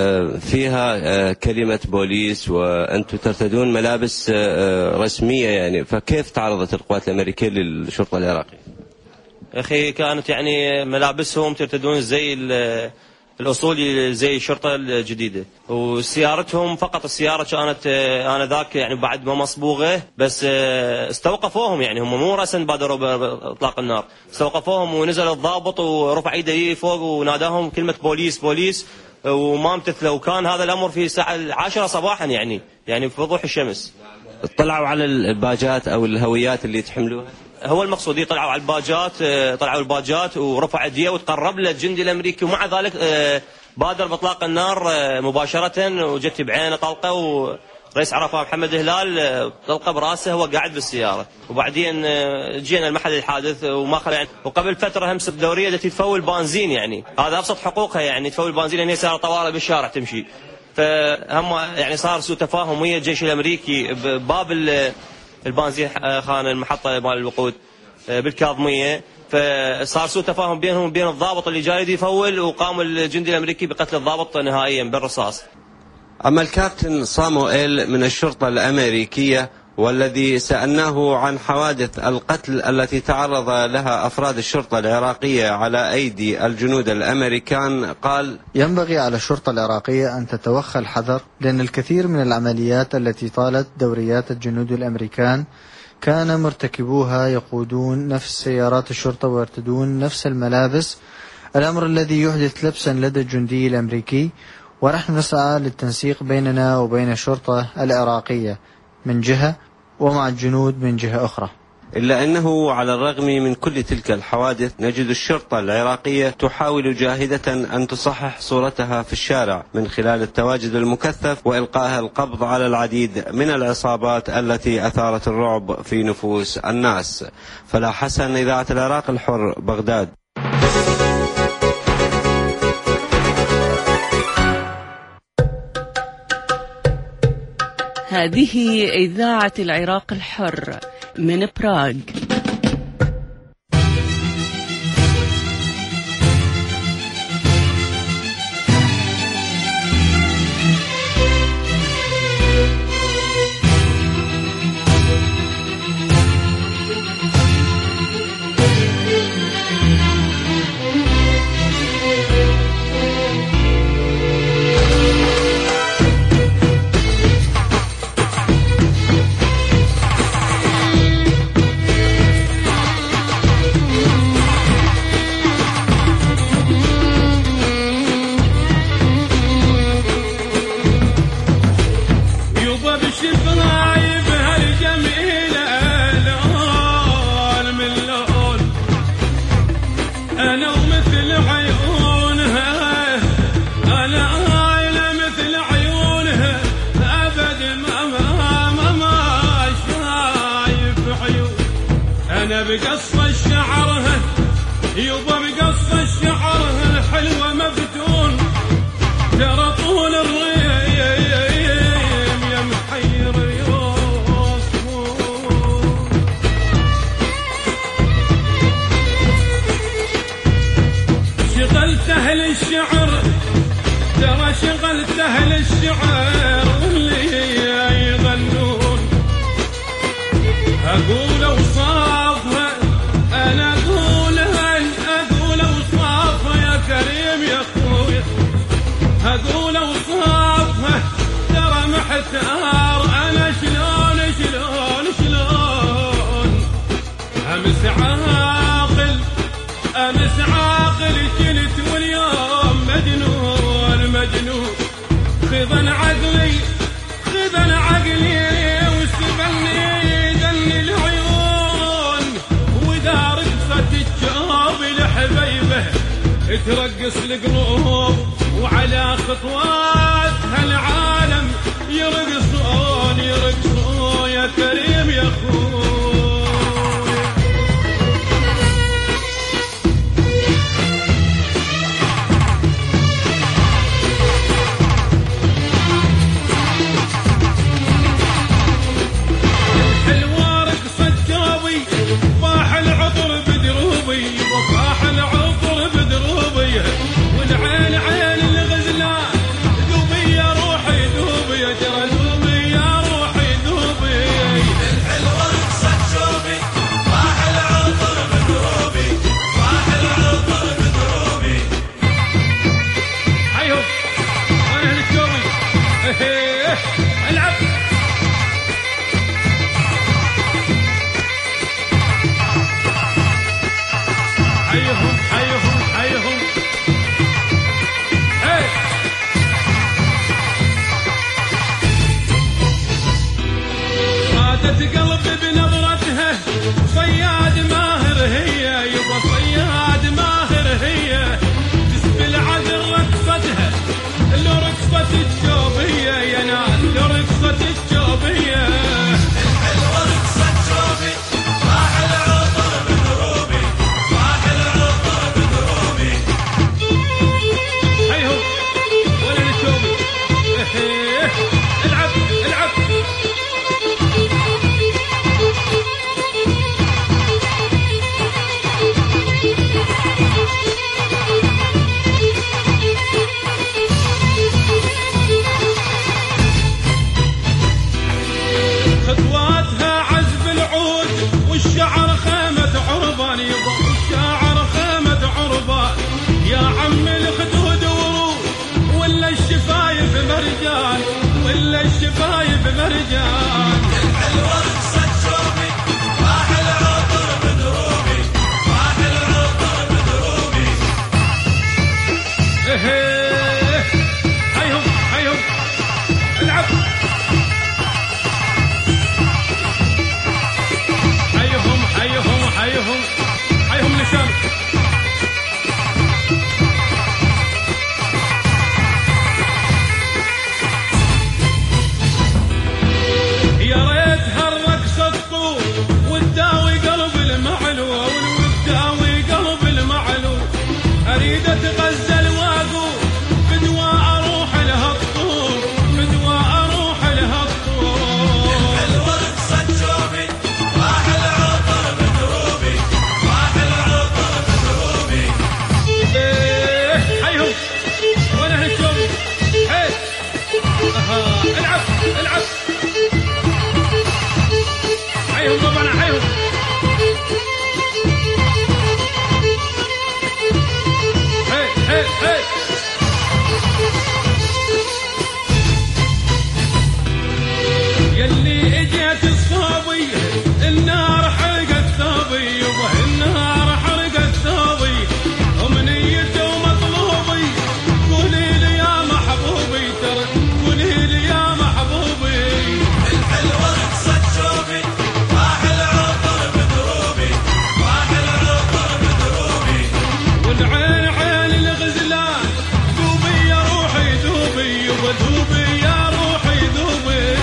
فيها كلمة بوليس وأنتم ترتدون ملابس رسمية يعني، فكيف تعرضت القوات الأمريكية للشرطة العراقية؟ أخي كانت يعني ملابسهم ترتدون زي الأصولي زي الشرطة الجديدة، وسيارتهم فقط السيارة كانت آنذاك يعني بعد ما مصبوغة، بس استوقفوهم يعني هم مو رأسا بادروا بإطلاق النار، استوقفوهم ونزل الضابط ورفع يده فوق وناداهم كلمة بوليس بوليس وما امتثلوا، وكان هذا الأمر في الساعة 10 صباحا يعني في وضوح الشمس. اطلعوا على الباجات أو الهويات اللي تحملوها؟ هو المقصود طلعوا على الباجات، طلعوا الباجات ورفع يديه وتقرب له الجندي الامريكي، ومع ذلك بادر باطلاق النار مباشره، وجت بعينه طلقه، ورئيس عرفاء محمد هلال طلقه براسه وهو قاعد بالسياره، وبعدين جينا المحل الحادث وما خلى يعني. وقبل فتره همس الدوريه التي تفول بنزين يعني، هذا ابسط حقوقها يعني تفول بنزين، يعني سياره طوارئ بالشارع تمشي، فهم يعني صار سوء تفاهم ويا الجيش الامريكي بباب البنزين خان المحطة مال الوقود بالكاظمية، فصار سوء تفاهم بينهم وبين الضابط اللي جاي يفول، وقام الجندي الأمريكي بقتل الضابط نهائيا بالرصاص. أما الكابتن صاموئيل من الشرطة الأمريكية والذي سألناه عن حوادث القتل التي تعرض لها أفراد الشرطة العراقية على أيدي الجنود الأمريكان قال: ينبغي على الشرطة العراقية أن تتوخى الحذر، لأن الكثير من العمليات التي طالت دوريات الجنود الأمريكان كان مرتكبوها يقودون نفس سيارات الشرطة ويرتدون نفس الملابس، الأمر الذي يحدث لبسا لدى الجندي الأمريكي. ونحن نسعى للتنسيق بيننا وبين الشرطة العراقية من جهة ومع الجنود من جهة أخرى. إلا أنه على الرغم من كل تلك الحوادث نجد الشرطة العراقية تحاول جاهدة أن تصحح صورتها في الشارع من خلال التواجد المكثف وإلقاء القبض على العديد من العصابات التي أثارت الرعب في نفوس الناس. فلا حسن، إذاعة العراق الحر، بغداد. هذه إذاعة العراق الحر من براغ. بقص الشعرها يوبا بقص الشعرها الحلوة مفتون ترى طول الريم يا محير يوصفون شغلت أهل الشعر ترى شغلت أهل الشعر واللي يغنون أقول أوصافها أنا أقول أوصافها يا كريم يا أخويا أقول أوصافها ترى محتار أنا شلون أمس عاقل كنت واليوم مجنون خذن عقلي واستبني دني العيون ودار قصة الجوب لحبيبه ترقص القلوب وعلى خطواتها العالم يرقصون يا كريم يا أخوي. يعقوب انا حيهم هي يلي اجت الصبي النار حرقت ثوبي النار حرقت ثوبي امنيتي ومطلوبي قولي لي يا محبوبي ترى قولي لي يا محبوبي الحلوه رقصت شوفي راح العطر بدروبي راح العطر بدروبي والعين عين الغزلان دوبي يا روحي دوبي وذوبي يا روحي ذوبي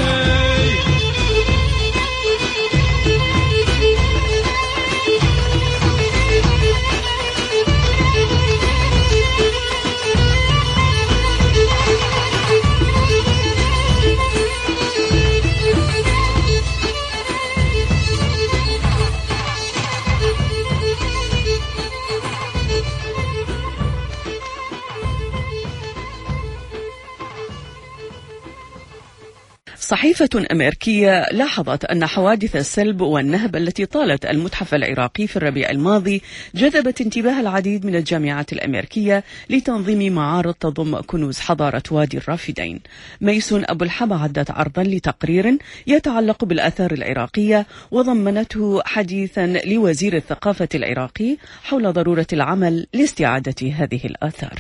صحيفة أمريكية لاحظت أن حوادث السلب والنهب التي طالت المتحف العراقي في الربيع الماضي جذبت انتباه العديد من الجامعات الأمريكية لتنظيم معارض تضم كنوز حضارة وادي الرافدين. ميسون أبو الحبا عدت عرضا لتقرير يتعلق بالآثار العراقية وضمنته حديثا لوزير الثقافة العراقي حول ضرورة العمل لاستعادة هذه الآثار.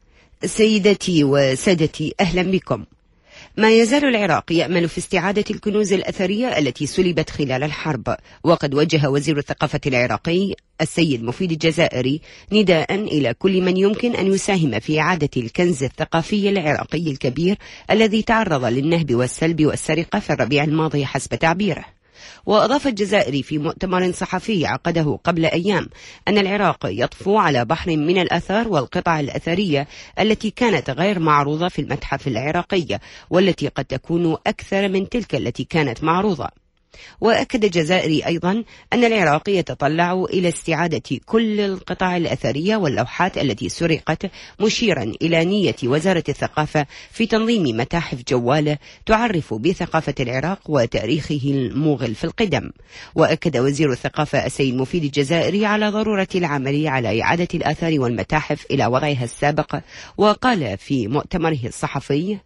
سيدتي وسادتي، أهلا بكم. ما يزال العراق يأمل في استعادة الكنوز الأثرية التي سلبت خلال الحرب، وقد وجه وزير الثقافة العراقي السيد مفيد الجزائري نداء إلى كل من يمكن أن يساهم في إعادة الكنز الثقافي العراقي الكبير الذي تعرض للنهب والسلب والسرقة في الربيع الماضي حسب تعبيره. وأضاف الجزائري في مؤتمر صحفي عقده قبل أيام أن العراق يطفو على بحر من الآثار والقطع الأثرية التي كانت غير معروضة في المتحف العراقي، والتي قد تكون أكثر من تلك التي كانت معروضة. وأكد الجزائري أيضا أن العراق يتطلع إلى استعادة كل القطع الأثرية واللوحات التي سرقت، مشيرا إلى نية وزارة الثقافة في تنظيم متاحف جوالة تعرف بثقافة العراق وتاريخه الموغل في القدم. وأكد وزير الثقافة السيد مفيد الجزائري على ضرورة العمل على إعادة الآثار والمتاحف إلى وضعها السابق، وقال في مؤتمره الصحفي: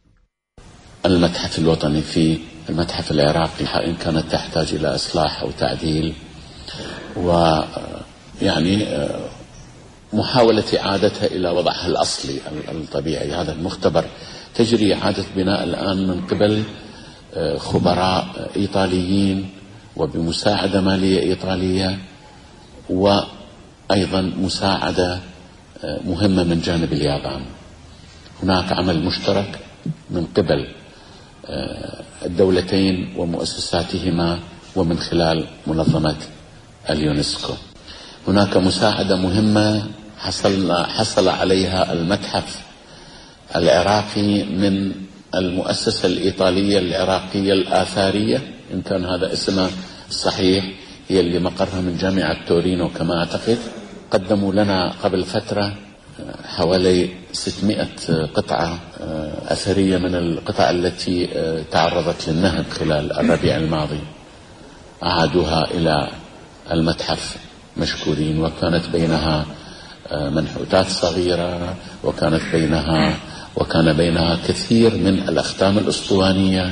المتحف الوطني في المتحف العراقي إن كانت تحتاج إلى إصلاح أو تعديل، ويعني محاولة إعادتها إلى وضعها الأصلي الطبيعي. هذا المختبر تجري إعادة بناء الآن من قبل خبراء إيطاليين وبمساعدة مالية إيطالية، وأيضا مساعدة مهمة من جانب اليابان. هناك عمل مشترك من قبل الدولتين ومؤسساتهما ومن خلال منظمة اليونسكو. هناك مساعدة مهمة حصل عليها المتحف العراقي من المؤسسة الإيطالية العراقية الآثارية، إن كان هذا اسمها الصحيح، هي اللي مقرها من جامعة تورينو كما أعتقد. قدموا لنا قبل فترة حوالي 600 قطعة أثرية من القطع التي تعرضت للنهب خلال الربيع الماضي، أعادوها إلى المتحف مشكورين، وكانت بينها منحوتات صغيرة، وكان بينها كثير من الأختام الأسطوانية.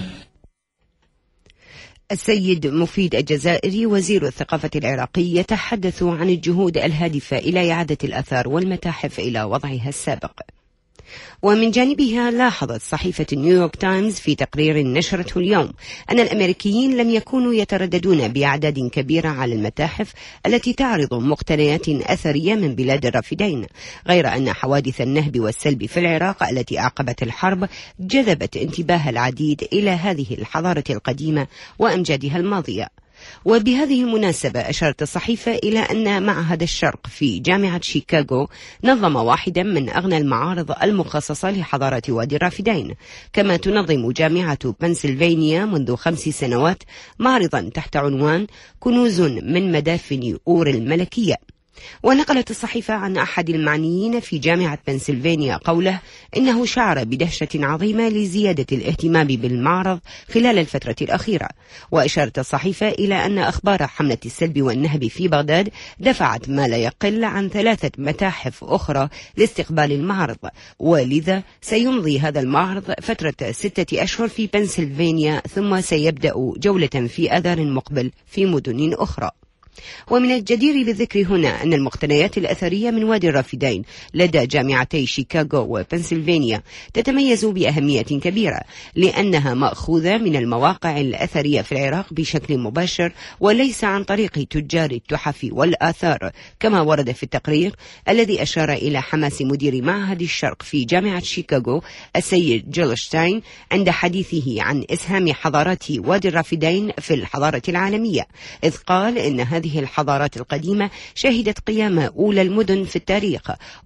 السيد مفيد الجزائري وزير الثقافة العراقي يتحدث عن الجهود الهادفة إلى إعادة الآثار والمتاحف إلى وضعها السابق. ومن جانبها لاحظت صحيفة نيويورك تايمز في تقرير نشرته اليوم أن الأمريكيين لم يكونوا يترددون بأعداد كبيرة على المتاحف التي تعرض مقتنيات أثرية من بلاد الرافدين، غير أن حوادث النهب والسلب في العراق التي أعقبت الحرب جذبت انتباه العديد إلى هذه الحضارة القديمة وأمجادها الماضية. وبهذه المناسبة أشارت الصحيفة إلى أن معهد الشرق في جامعة شيكاغو نظم واحدا من أغنى المعارض المخصصة لحضارة وادي الرافدين، كما تنظم جامعة بنسلفانيا منذ 5 سنوات معرضا تحت عنوان كنوز من مدافن أور الملكية. ونقلت الصحيفة عن أحد المعنيين في جامعة بنسلفانيا قوله إنه شعر بدهشة عظيمة لزيادة الاهتمام بالمعرض خلال الفترة الأخيرة. وأشارت الصحيفة إلى أن أخبار حملة السلب والنهب في بغداد دفعت ما لا يقل عن 3 متاحف أخرى لاستقبال المعرض، ولذا سيمضي هذا المعرض فترة 6 أشهر في بنسلفانيا، ثم سيبدأ جولة في آذار مقبل في مدن أخرى. ومن الجدير بالذكر هنا أن المقتنيات الأثرية من وادي الرافدين لدى جامعتي شيكاغو وبنسلفانيا تتميز بأهمية كبيرة، لأنها مأخوذة من المواقع الأثرية في العراق بشكل مباشر وليس عن طريق تجار التحف والآثار، كما ورد في التقرير الذي أشار إلى حماس مدير معهد الشرق في جامعة شيكاغو السيد جيلشتاين عند حديثه عن إسهام حضارات وادي الرافدين في الحضارة العالمية، إذ قال إن هذه الحضارات القديمة شهدت قيام أولى المدن في التاريخ،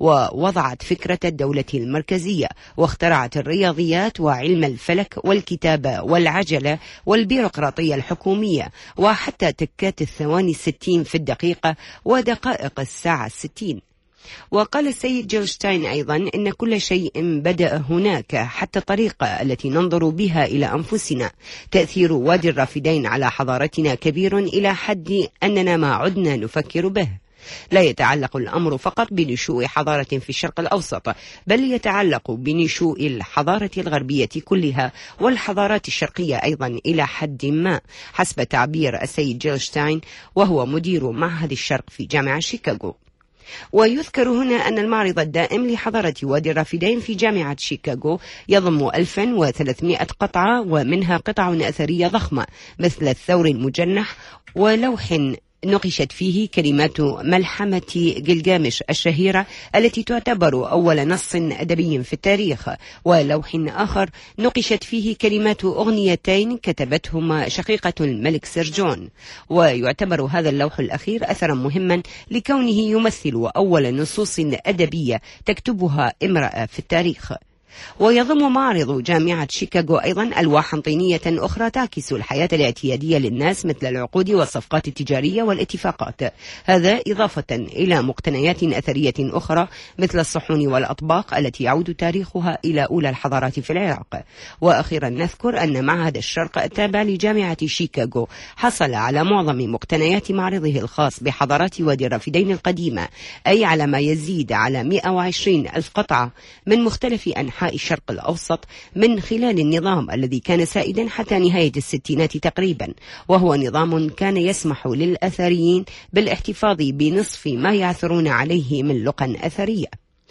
ووضعت فكرة الدولة المركزية، واخترعت الرياضيات وعلم الفلك والكتابة والعجلة والبيروقراطية الحكومية، وحتى تكات الثواني 60 في الدقيقة ودقائق الساعة 60. وقال السيد جيلشتاين أيضا إن كل شيء بدأ هناك، حتى الطريقة التي ننظر بها إلى أنفسنا. تأثير وادي الرافدين على حضارتنا كبير إلى حد أننا ما عدنا نفكر به. لا يتعلق الأمر فقط بنشوء حضارة في الشرق الأوسط، بل يتعلق بنشوء الحضارة الغربية كلها والحضارات الشرقية أيضا إلى حد ما، حسب تعبير السيد جيلشتاين وهو مدير معهد الشرق في جامعة شيكاغو. ويذكر هنا أن المعرض الدائم لحضارة وادي الرافدين في جامعة شيكاغو يضم 1300 قطعة، ومنها قطع أثرية ضخمة مثل الثور المجنح ولوح نقشت فيه كلمات ملحمة جلجامش الشهيرة التي تعتبر أول نص أدبي في التاريخ، ولوح آخر نقشت فيه كلمات أغنيتين كتبتهما شقيقة الملك سيرجون. ويعتبر هذا اللوح الأخير أثرا مهما لكونه يمثل أول نصوص أدبية تكتبها امرأة في التاريخ. ويضم معرض جامعة شيكاغو أيضا ألواحا طينية أخرى تعكس الحياة الاعتيادية للناس مثل العقود والصفقات التجارية والاتفاقات، هذا إضافة إلى مقتنيات أثرية أخرى مثل الصحون والأطباق التي يعود تاريخها إلى أولى الحضارات في العراق. وأخيرا نذكر أن معهد الشرق التابع لجامعة شيكاغو حصل على معظم مقتنيات معرضه الخاص بحضارات وادي الرافدين القديمة، أي على ما يزيد على 120 ألف قطعة من مختلف أنحاء الشرق الأوسط من خلال النظام الذي كان سائدا حتى نهاية الستينات تقريبا، وهو نظام كان يسمح للأثريين بالاحتفاظ بنصف ما يعثرون عليه من لقن أثرية.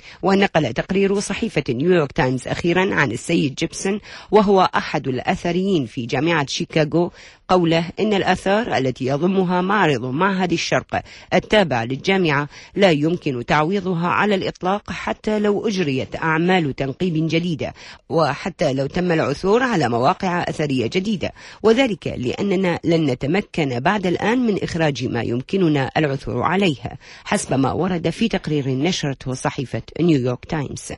ونقل تقرير صحيفة نيويورك تايمز أخيرا عن السيد جيبسون وهو أحد الأثريين في جامعة شيكاغو قوله إن الآثار التي يضمها معرض معهد الشرق التابع للجامعة لا يمكن تعويضها على الإطلاق، حتى لو أجريت أعمال تنقيب جديدة، وحتى لو تم العثور على مواقع أثرية جديدة، وذلك لأننا لن نتمكن بعد الآن من إخراج ما يمكننا العثور عليها، حسب ما ورد في تقرير نشرته صحيفة نيويورك تايمز.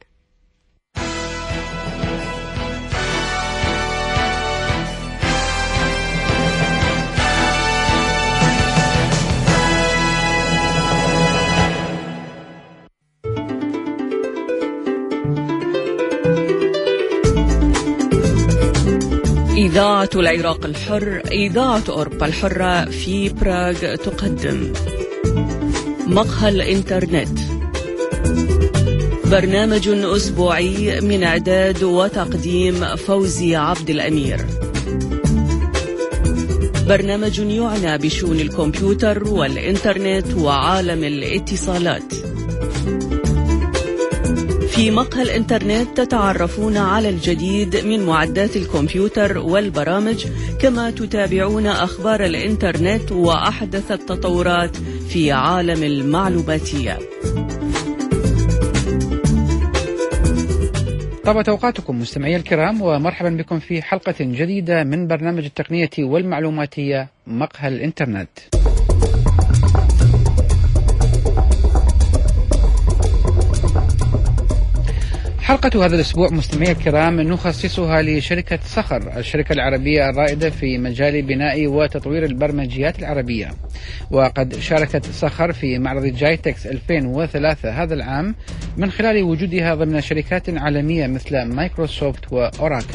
إذاعة العراق الحر، إذاعة أوروبا الحرة في براغ تقدم مقهى الإنترنت، برنامج أسبوعي من إعداد وتقديم فوزي عبد الأمير، برنامج يعنى بشؤون الكمبيوتر والإنترنت وعالم الاتصالات. في مقهى الإنترنت تتعرفون على الجديد من معدات الكمبيوتر والبرامج، كما تتابعون أخبار الإنترنت وأحدث التطورات في عالم المعلوماتية. طابت أوقاتكم مستمعي الكرام، ومرحبا بكم في حلقة جديدة من برنامج التقنية والمعلوماتية مقهى الإنترنت. حلقة هذا الأسبوع مستمعي الكرام نخصصها لشركة صخر، الشركة العربية الرائدة في مجال بناء وتطوير البرمجيات العربية. وقد شاركت صخر في معرض جايتكس 2003 هذا العام من خلال وجودها ضمن شركات عالمية مثل مايكروسوفت وأوراكل.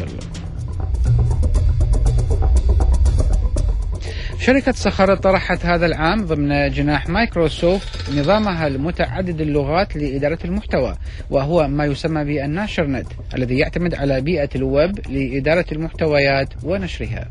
شركة صخر طرحت هذا العام ضمن جناح مايكروسوفت نظامها المتعدد اللغات لإدارة المحتوى، وهو ما يسمى بالناشرنت، الذي يعتمد على بيئة الويب لإدارة المحتويات ونشرها.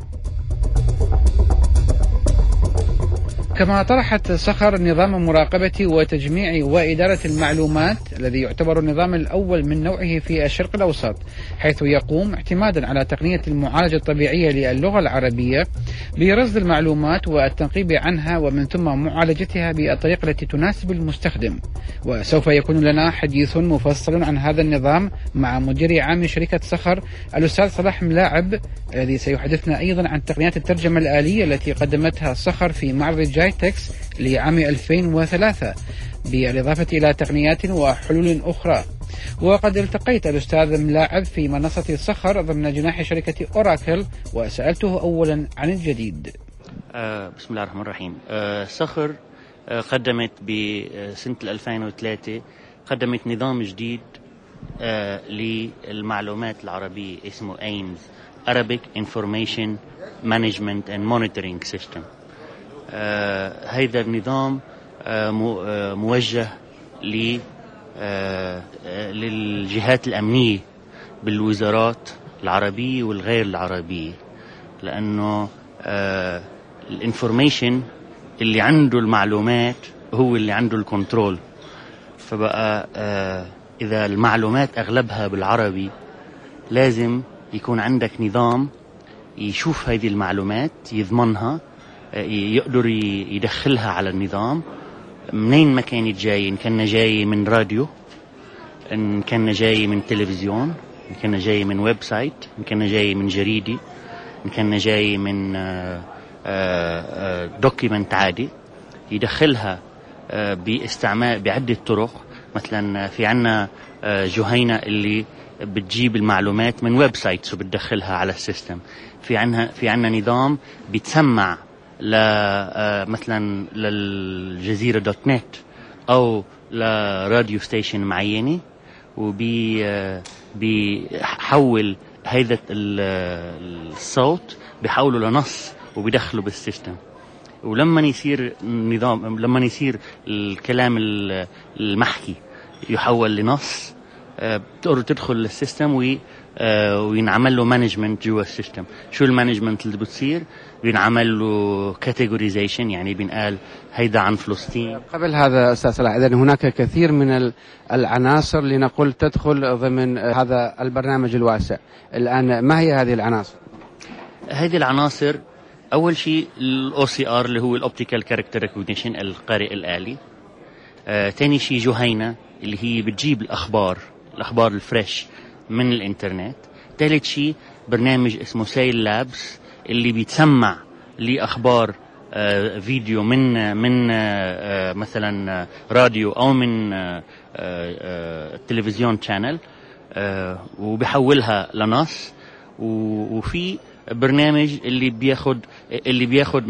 كما طرحت صخر نظام مراقبة وتجميع وإدارة المعلومات الذي يعتبر النظام الأول من نوعه في الشرق الأوسط، حيث يقوم اعتمادا على تقنية المعالجة الطبيعية للغة العربية برصد المعلومات والتنقيب عنها ومن ثم معالجتها بالطريقة التي تناسب المستخدم. وسوف يكون لنا حديث مفصل عن هذا النظام مع مدير عام شركة صخر الأستاذ صلاح ملاعب، الذي سيحدثنا أيضا عن تقنيات الترجمة الآلية التي قدمتها صخر في معرض جايتكس لعام 2003، بالإضافة إلى تقنيات وحلول أخرى. وقد التقيت الأستاذ ملاعب في منصة صخر ضمن جناح شركة أوراكل، وسألته أولا عن الجديد. بسم الله الرحمن الرحيم. صخر قدمت بسنة 2003 قدمت نظام جديد للمعلومات العربية اسمه AIMS Arabic Information Management and Monitoring System. هذا النظام موجه للجهات الأمنية بالوزارات العربية والغير العربية، لأنه الانفورميشن اللي عنده المعلومات هو اللي عنده الكنترول. فبقى إذا المعلومات أغلبها بالعربي لازم يكون عندك نظام يشوف هذه المعلومات، يضمنها، يقدر يدخلها على النظام منين ما كانت جاي، إن كان جاي من راديو، إن كان جاي من تلفزيون، إن كان جاي من ويب سايت، إن كان جاي من جريدة، إن كان جاي من دوكيمنت عادي، يدخلها باستعمال بعدة طرق. مثلا في عنا جهينة اللي بتجيب المعلومات من ويب سايتس وبتدخلها على السيستم. في عنا نظام بيتسمع مثلا للجزيرة دوت نت أو لراديو ستيشن معينة، وبيحول هذا الصوت بيحوله لنص وبيدخله بالسيستم. ولما يصير النظام، لما يصير الكلام المحكي يحول لنص، بتقدر تدخل للسيستم وينعمل له مانجمنت جوا السيستم. شو المانجمنت اللي بتصير؟ بينعمل له كاتيجوريزيشن، يعني بنقال هيدا عن فلسطين. قبل هذا أستاذ صلاح، إذن هناك كثير من العناصر لنقول تدخل ضمن هذا البرنامج الواسع. الآن ما هي هذه العناصر؟ هذه العناصر أول شيء OCR اللي هو الأوبتيكال كاركتر ريكوجنيشن، القارئ الآلي. تاني شيء جهينة اللي هي بتجيب الأخبار الفريش من الإنترنت. ثالث شيء برنامج اسمه سايل لابس اللي بيتسمع لأخبار فيديو من مثلا راديو أو من التلفزيون شانل، وبيحولها لنص. وفي برنامج اللي بياخد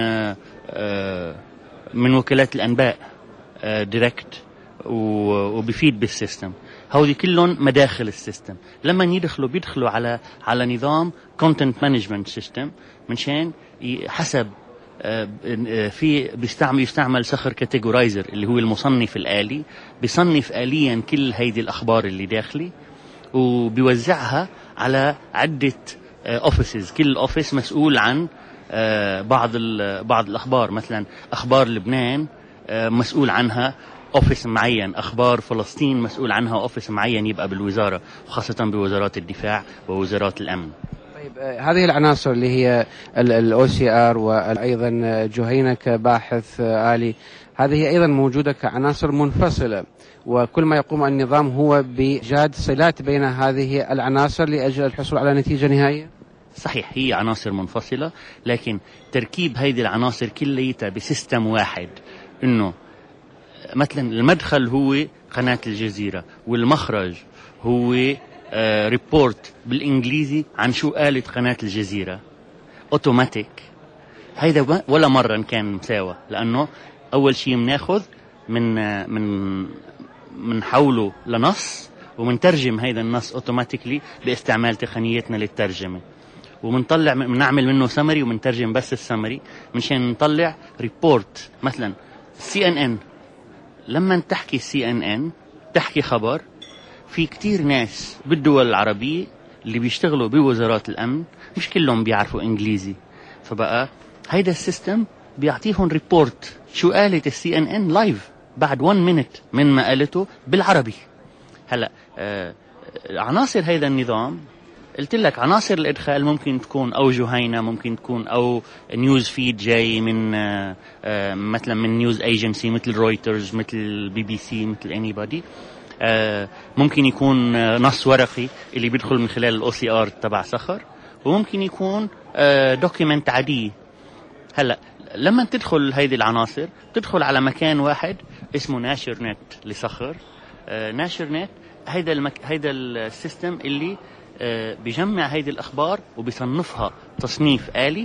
من وكالات الأنباء دايركت وبيفيد بالسيستم. هودي كلهم مداخل السيستم. لما بيدخلوا على نظام كونتنت مانجمنت سيستم، منشان حسب بيستعمل صخر كاتيجورايزر اللي هو المصنف الآلي، بيصنف آليا كل هيدي الأخبار اللي داخلي وبيوزعها على عدة اوفيسز. كل اوفيس مسؤول عن بعض الأخبار. مثلا أخبار لبنان مسؤول عنها اوفيس معين، اخبار فلسطين مسؤول عنها اوفيس معين يبقى بالوزاره، وخاصه بوزارات الدفاع ووزارات الامن. طيب هذه العناصر اللي هي الOCR وايضا جهينة كباحث آلي، هذه ايضا موجوده كعناصر منفصله، وكل ما يقوم النظام هو بإيجاد صلات بين هذه العناصر لاجل الحصول على نتيجه نهائيه. صحيح، هي عناصر منفصله، لكن تركيب هذه العناصر كليتها بسيستم واحد، انه مثلا المدخل هو قناة الجزيرة، والمخرج هو ريبورت بالإنجليزي عن شو قالت قناة الجزيرة أوتوماتيك. هيدا ولا مرة كان مساوى، لأنه أول شيء بناخذ من حوله لنص، ومنترجم هيدا النص أوتوماتيكلي باستعمال تقنيتنا للترجمة، ومنطلع بنعمل منه سمري ومنترجم بس السمري منشان نطلع ريبورت. مثلا CNN، لما تحكي CNN تحكي خبر، في كتير ناس بالدول العربية اللي بيشتغلوا بوزارات الأمن مش كلهم بيعرفوا إنجليزي، فبقى هيدا السيستم بيعطيهم ريبورت شو قالت CNN لايف بعد 1 minute من ما قالته بالعربي. هلأ عناصر هيدا النظام، قلت لك عناصر الإدخال ممكن تكون أو جهينة، ممكن تكون أو نيوز فيد جاي من مثلا من نيوز ايجنسي مثل رويترز، مثل BBC، مثل انيبادي. ممكن يكون نص ورقي اللي بيدخل من خلال الOCR تبع صخر، وممكن يكون دوكيمنت عادية. هلأ لما تدخل هيدي العناصر تدخل على مكان واحد اسمه ناشر نت لصخر. ناشر نت هيدا السيستم اللي بيجمع هيدي الأخبار وبيصنفها تصنيف آلي،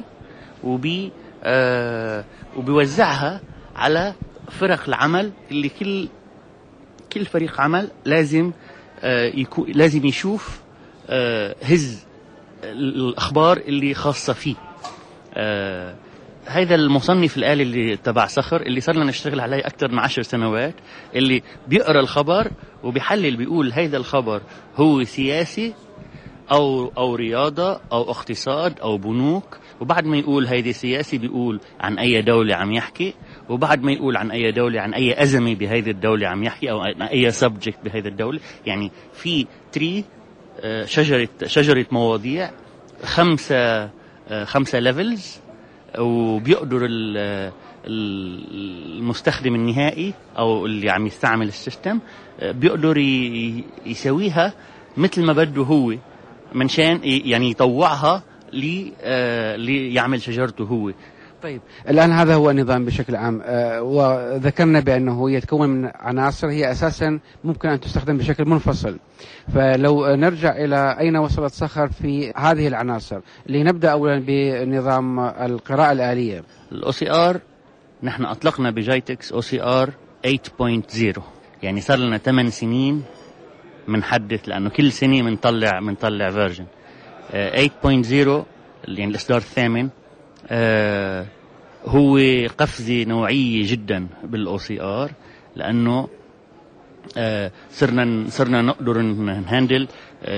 وبيوزعها على فرق العمل اللي كل فريق عمل لازم يشوف هز الأخبار اللي خاصة فيه. هذا المصنف الآلي اللي تبع صخر اللي صار لنا نشتغل عليه أكثر من 10 سنوات، اللي بيقرأ الخبر وبيحلل، بيقول هذا الخبر هو سياسي أو رياضة أو اقتصاد أو بنوك، وبعد ما يقول هيدي سياسي بيقول عن أي دولة عم يحكي، وبعد ما يقول عن أي دولة عن أي أزمة بهيدي الدولة عم يحكي، أو عن أي سبجكت بهيدي الدولة. يعني في شجرة مواضيع، 5 ليفلز، وبيقدر المستخدم النهائي أو اللي عم يستعمل السيستم بيقدر يسويها مثل ما بده هو، منشان يعني يطوعها ليعمل شجرته هو. طيب الآن هذا هو النظام بشكل عام، وذكرنا بأنه يتكون من عناصر هي أساسا ممكن أن تستخدم بشكل منفصل. فلو نرجع إلى أين وصلت صخر في هذه العناصر، لنبدأ أولا بنظام القراءة الآلية. الOCR نحن أطلقنا بجايتكس OCR 8.0، يعني صار لنا 8 سنين منحدث، لأنه كل سنة منطلع فيرجن 8.0 يعني الإصدار الثامن. هو قفزة نوعية جدا بالOCR، لأنه صرنا نقدر نهندل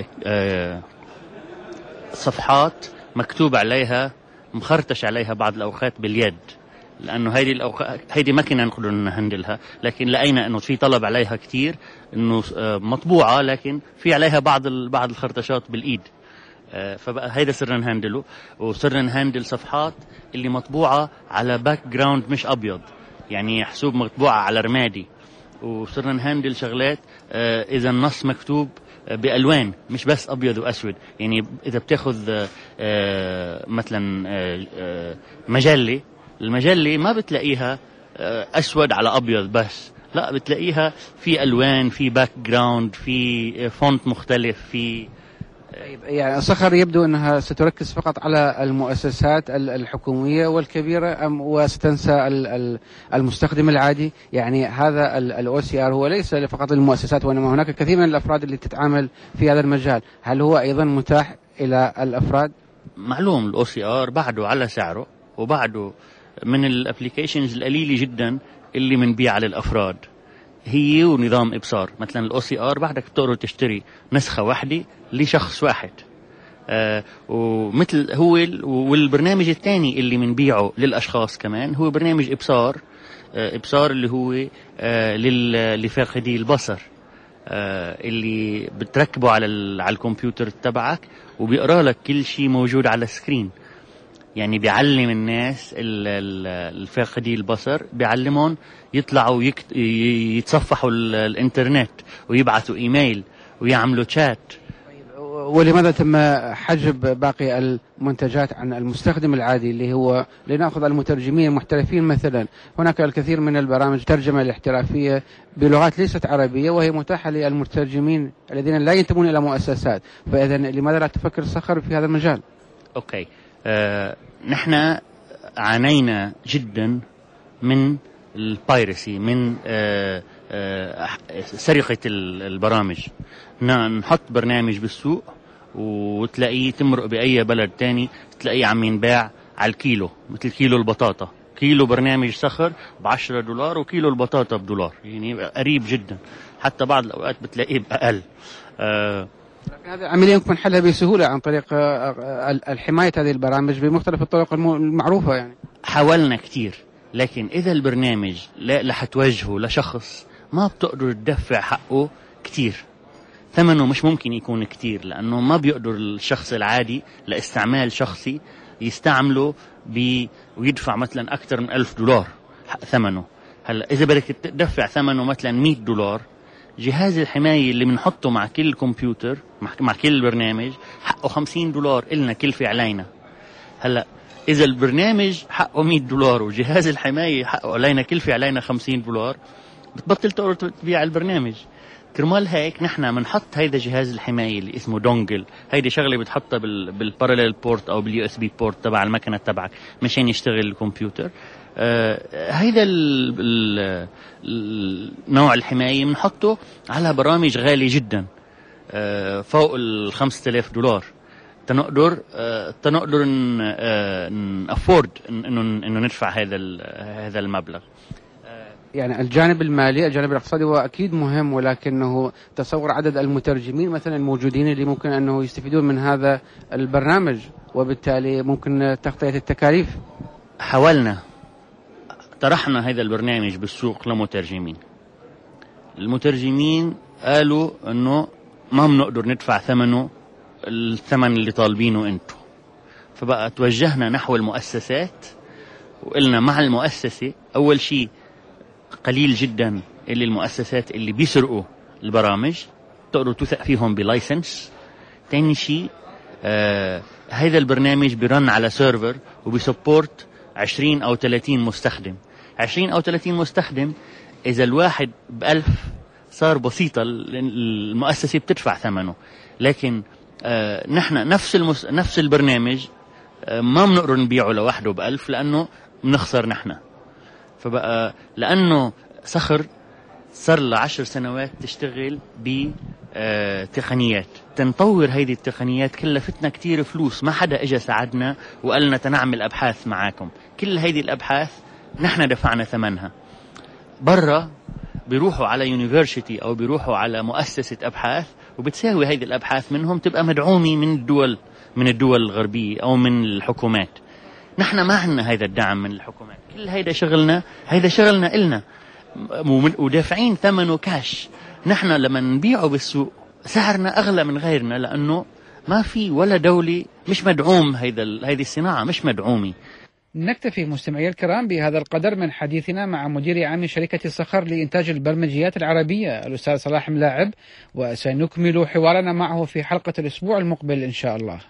صفحات مكتوب عليها مخرطش عليها بعض الأوقات باليد، لأنه هيدي ما كنا نقدر نهندلها، لكن لقينا إنه في طلب عليها كتير، إنه مطبوعة لكن في عليها بعض الخرطشات بالإيد. فبقى هيدا صرنا نهندله، وصرنا نهندل صفحات اللي مطبوعة على باك جراوند مش أبيض، يعني حسوب مطبوعة على رمادي. وصرنا نهندل شغلات إذا النص مكتوب بألوان مش بس أبيض وأسود، يعني إذا بتاخذ مثلا المجلة ما بتلاقيها أسود على أبيض بس، لا بتلاقيها في ألوان، في باك جراوند، في فونت مختلف، في يعني صخر يبدو أنها ستركز فقط على المؤسسات الحكومية والكبيرة وستنسى المستخدم العادي. يعني هذا الOCR هو ليس فقط للمؤسسات، وإنما هناك كثير من الأفراد اللي تتعامل في هذا المجال. هل هو أيضا متاح إلى الأفراد؟ معلوم الOCR بعده على سعره، وبعده من الابليكيشنز القليلة جدا اللي منبيع للأفراد هي ونظام إبصار. مثلا الOCR بعدك تقدر تشتري نسخة واحدة لشخص واحد، ومثل هو والبرنامج الثاني اللي منبيعه للأشخاص كمان هو برنامج إبصار اللي هو لفاقدي البصر، اللي بتركبه على الكمبيوتر تبعك وبيقرأ لك كل شيء موجود على السكرين. يعني بيعلم الناس الفاقدي البصر، بيعلمهم يطلعوا يتصفحوا الانترنت ويبعثوا ايميل ويعملوا تشات. ولماذا تم حجب باقي المنتجات عن المستخدم العادي اللي هو لنأخذ المترجمين المحترفين مثلا؟ هناك الكثير من البرامج ترجمة الاحترافية بلغات ليست عربية وهي متاحة للمترجمين الذين لا ينتمون إلى مؤسسات، فإذا لماذا لا تفكر صخر في هذا المجال؟ أوكي. نحن عانينا جدا من البايرسي، من سرقة البرامج. نحط برنامج بالسوق وتلاقيه تمرق بأي بلد تاني تلاقيه عم ينباع على الكيلو، مثل كيلو البطاطا. كيلو برنامج صخر $10 وكيلو البطاطا $1، يعني قريب جدا، حتى بعض الأوقات بتلاقيه بأقل. هذه عملية يمكن حلها بسهولة عن طريق الحماية هذه البرامج بمختلف الطرق المعروفة. يعني حاولنا كتير، لكن إذا البرنامج لا رح توجهه لشخص ما بتقدر تدفع حقه كتير، ثمنه مش ممكن يكون كتير، لأنه ما بيقدر الشخص العادي لاستعمال شخصي يستعمله ويدفع مثلا أكثر من $1000 حق ثمنه. هلا إذا بدك تدفع ثمنه مثلا $100، جهاز الحماية اللي بنحطه مع كل كمبيوتر مع كل برنامج حقه $50 إلنا كلفة علينا. هلا إذا البرنامج حقه $100 وجهاز الحماية حقه علينا كلفة علينا $50، بتبطل تقدر تبيع البرنامج. كرمال هيك نحن بنحط هيدا جهاز الحماية اللي اسمه دونجل، هيدي شغلة بتحطها بالباراليل بورت أو بالUSB بورت تبع المكنة تبعك مشان يشتغل الكمبيوتر. هيدا نوع الحماية بنحطه على برامج غالية جدا فوق $5000 تنقدر نأفورد إنه ندفع هذا المبلغ. يعني الجانب المالي، الجانب الاقتصادي هو أكيد مهم، ولكنه تصور عدد المترجمين مثلا الموجودين اللي ممكن أنه يستفيدون من هذا البرنامج، وبالتالي ممكن تغطية التكاليف. حاولنا طرحنا هذا البرنامج بالسوق لمترجمين، المترجمين قالوا أنه ما بنقدر ندفع ثمنه الثمن اللي طالبينه أنتم، فبقى توجهنا نحو المؤسسات وقلنا مع المؤسسة أول شيء قليل جدا اللي المؤسسات اللي بيسرقوا البرامج تقدروا تثق فيهم بلايسنس. تاني شيء هذا البرنامج بيرن على سيرفر وبيسبورت 20 أو 30 مستخدم. 20 أو 30 مستخدم إذا الواحد ب1000 صار بسيطة، المؤسسة بتدفع ثمنه. لكن نحن نفس البرنامج ما بنقدر نبيعه لوحده ب1000 لأنه بنخسر نحن. فبقى لأنه صخر صار له 10 سنوات تشتغل بتقنيات، تنطور هيدي التقنيات كلفتنا كتير فلوس، ما حدا اجى ساعدنا وقالنا تنعمل أبحاث معاكم. كل هيدي الأبحاث نحن دفعنا ثمنها. برا بيروحوا على يونيفرسيتي أو بيروحوا على مؤسسة أبحاث وبتساوي هيدي الأبحاث منهم، تبقى مدعومة من الدول الغربية أو من الحكومات. نحن ما عندنا هيدا الدعم من الحكومات. كل هيدا شغلنا إلنا ودافعين ثمنه كاش. نحن لما نبيعه بالسوق سعرنا أغلى من غيرنا، لأنه ما في ولا دولة مش مدعوم هيدي الصناعة مش مدعومة. نكتفي مستمعي الكرام بهذا القدر من حديثنا مع مدير عام شركة صخر لإنتاج البرمجيات العربية الأستاذ صلاح ملاعب، وسنكمل حوارنا معه في حلقة الأسبوع المقبل إن شاء الله.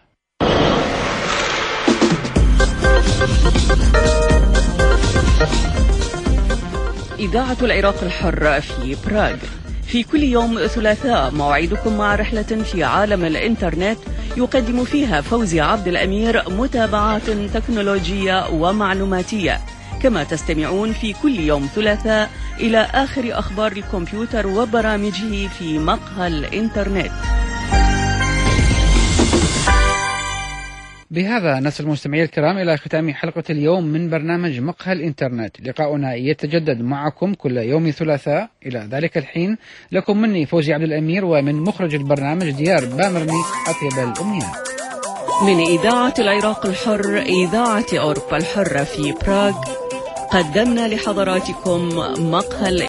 إذاعة العراق الحر في براغ. في كل يوم ثلاثاء موعدكم مع رحلة في عالم الإنترنت يقدم فيها فوزي عبد الأمير متابعات تكنولوجية ومعلوماتية، كما تستمعون في كل يوم ثلاثاء إلى آخر أخبار الكمبيوتر وبرامجه في مقهى الإنترنت. بهذا نصل مستمعي الكرام إلى ختام حلقة اليوم من برنامج مقهى الإنترنت. لقاؤنا يتجدد معكم كل يوم ثلاثاء. إلى ذلك الحين لكم مني فوزي عبد الأمير ومن مخرج البرنامج ديار بامرني أطيب الأمنيات. من إذاعة العراق الحر إذاعة أوروبا الحرة في براغ قدمنا لحضراتكم مقهى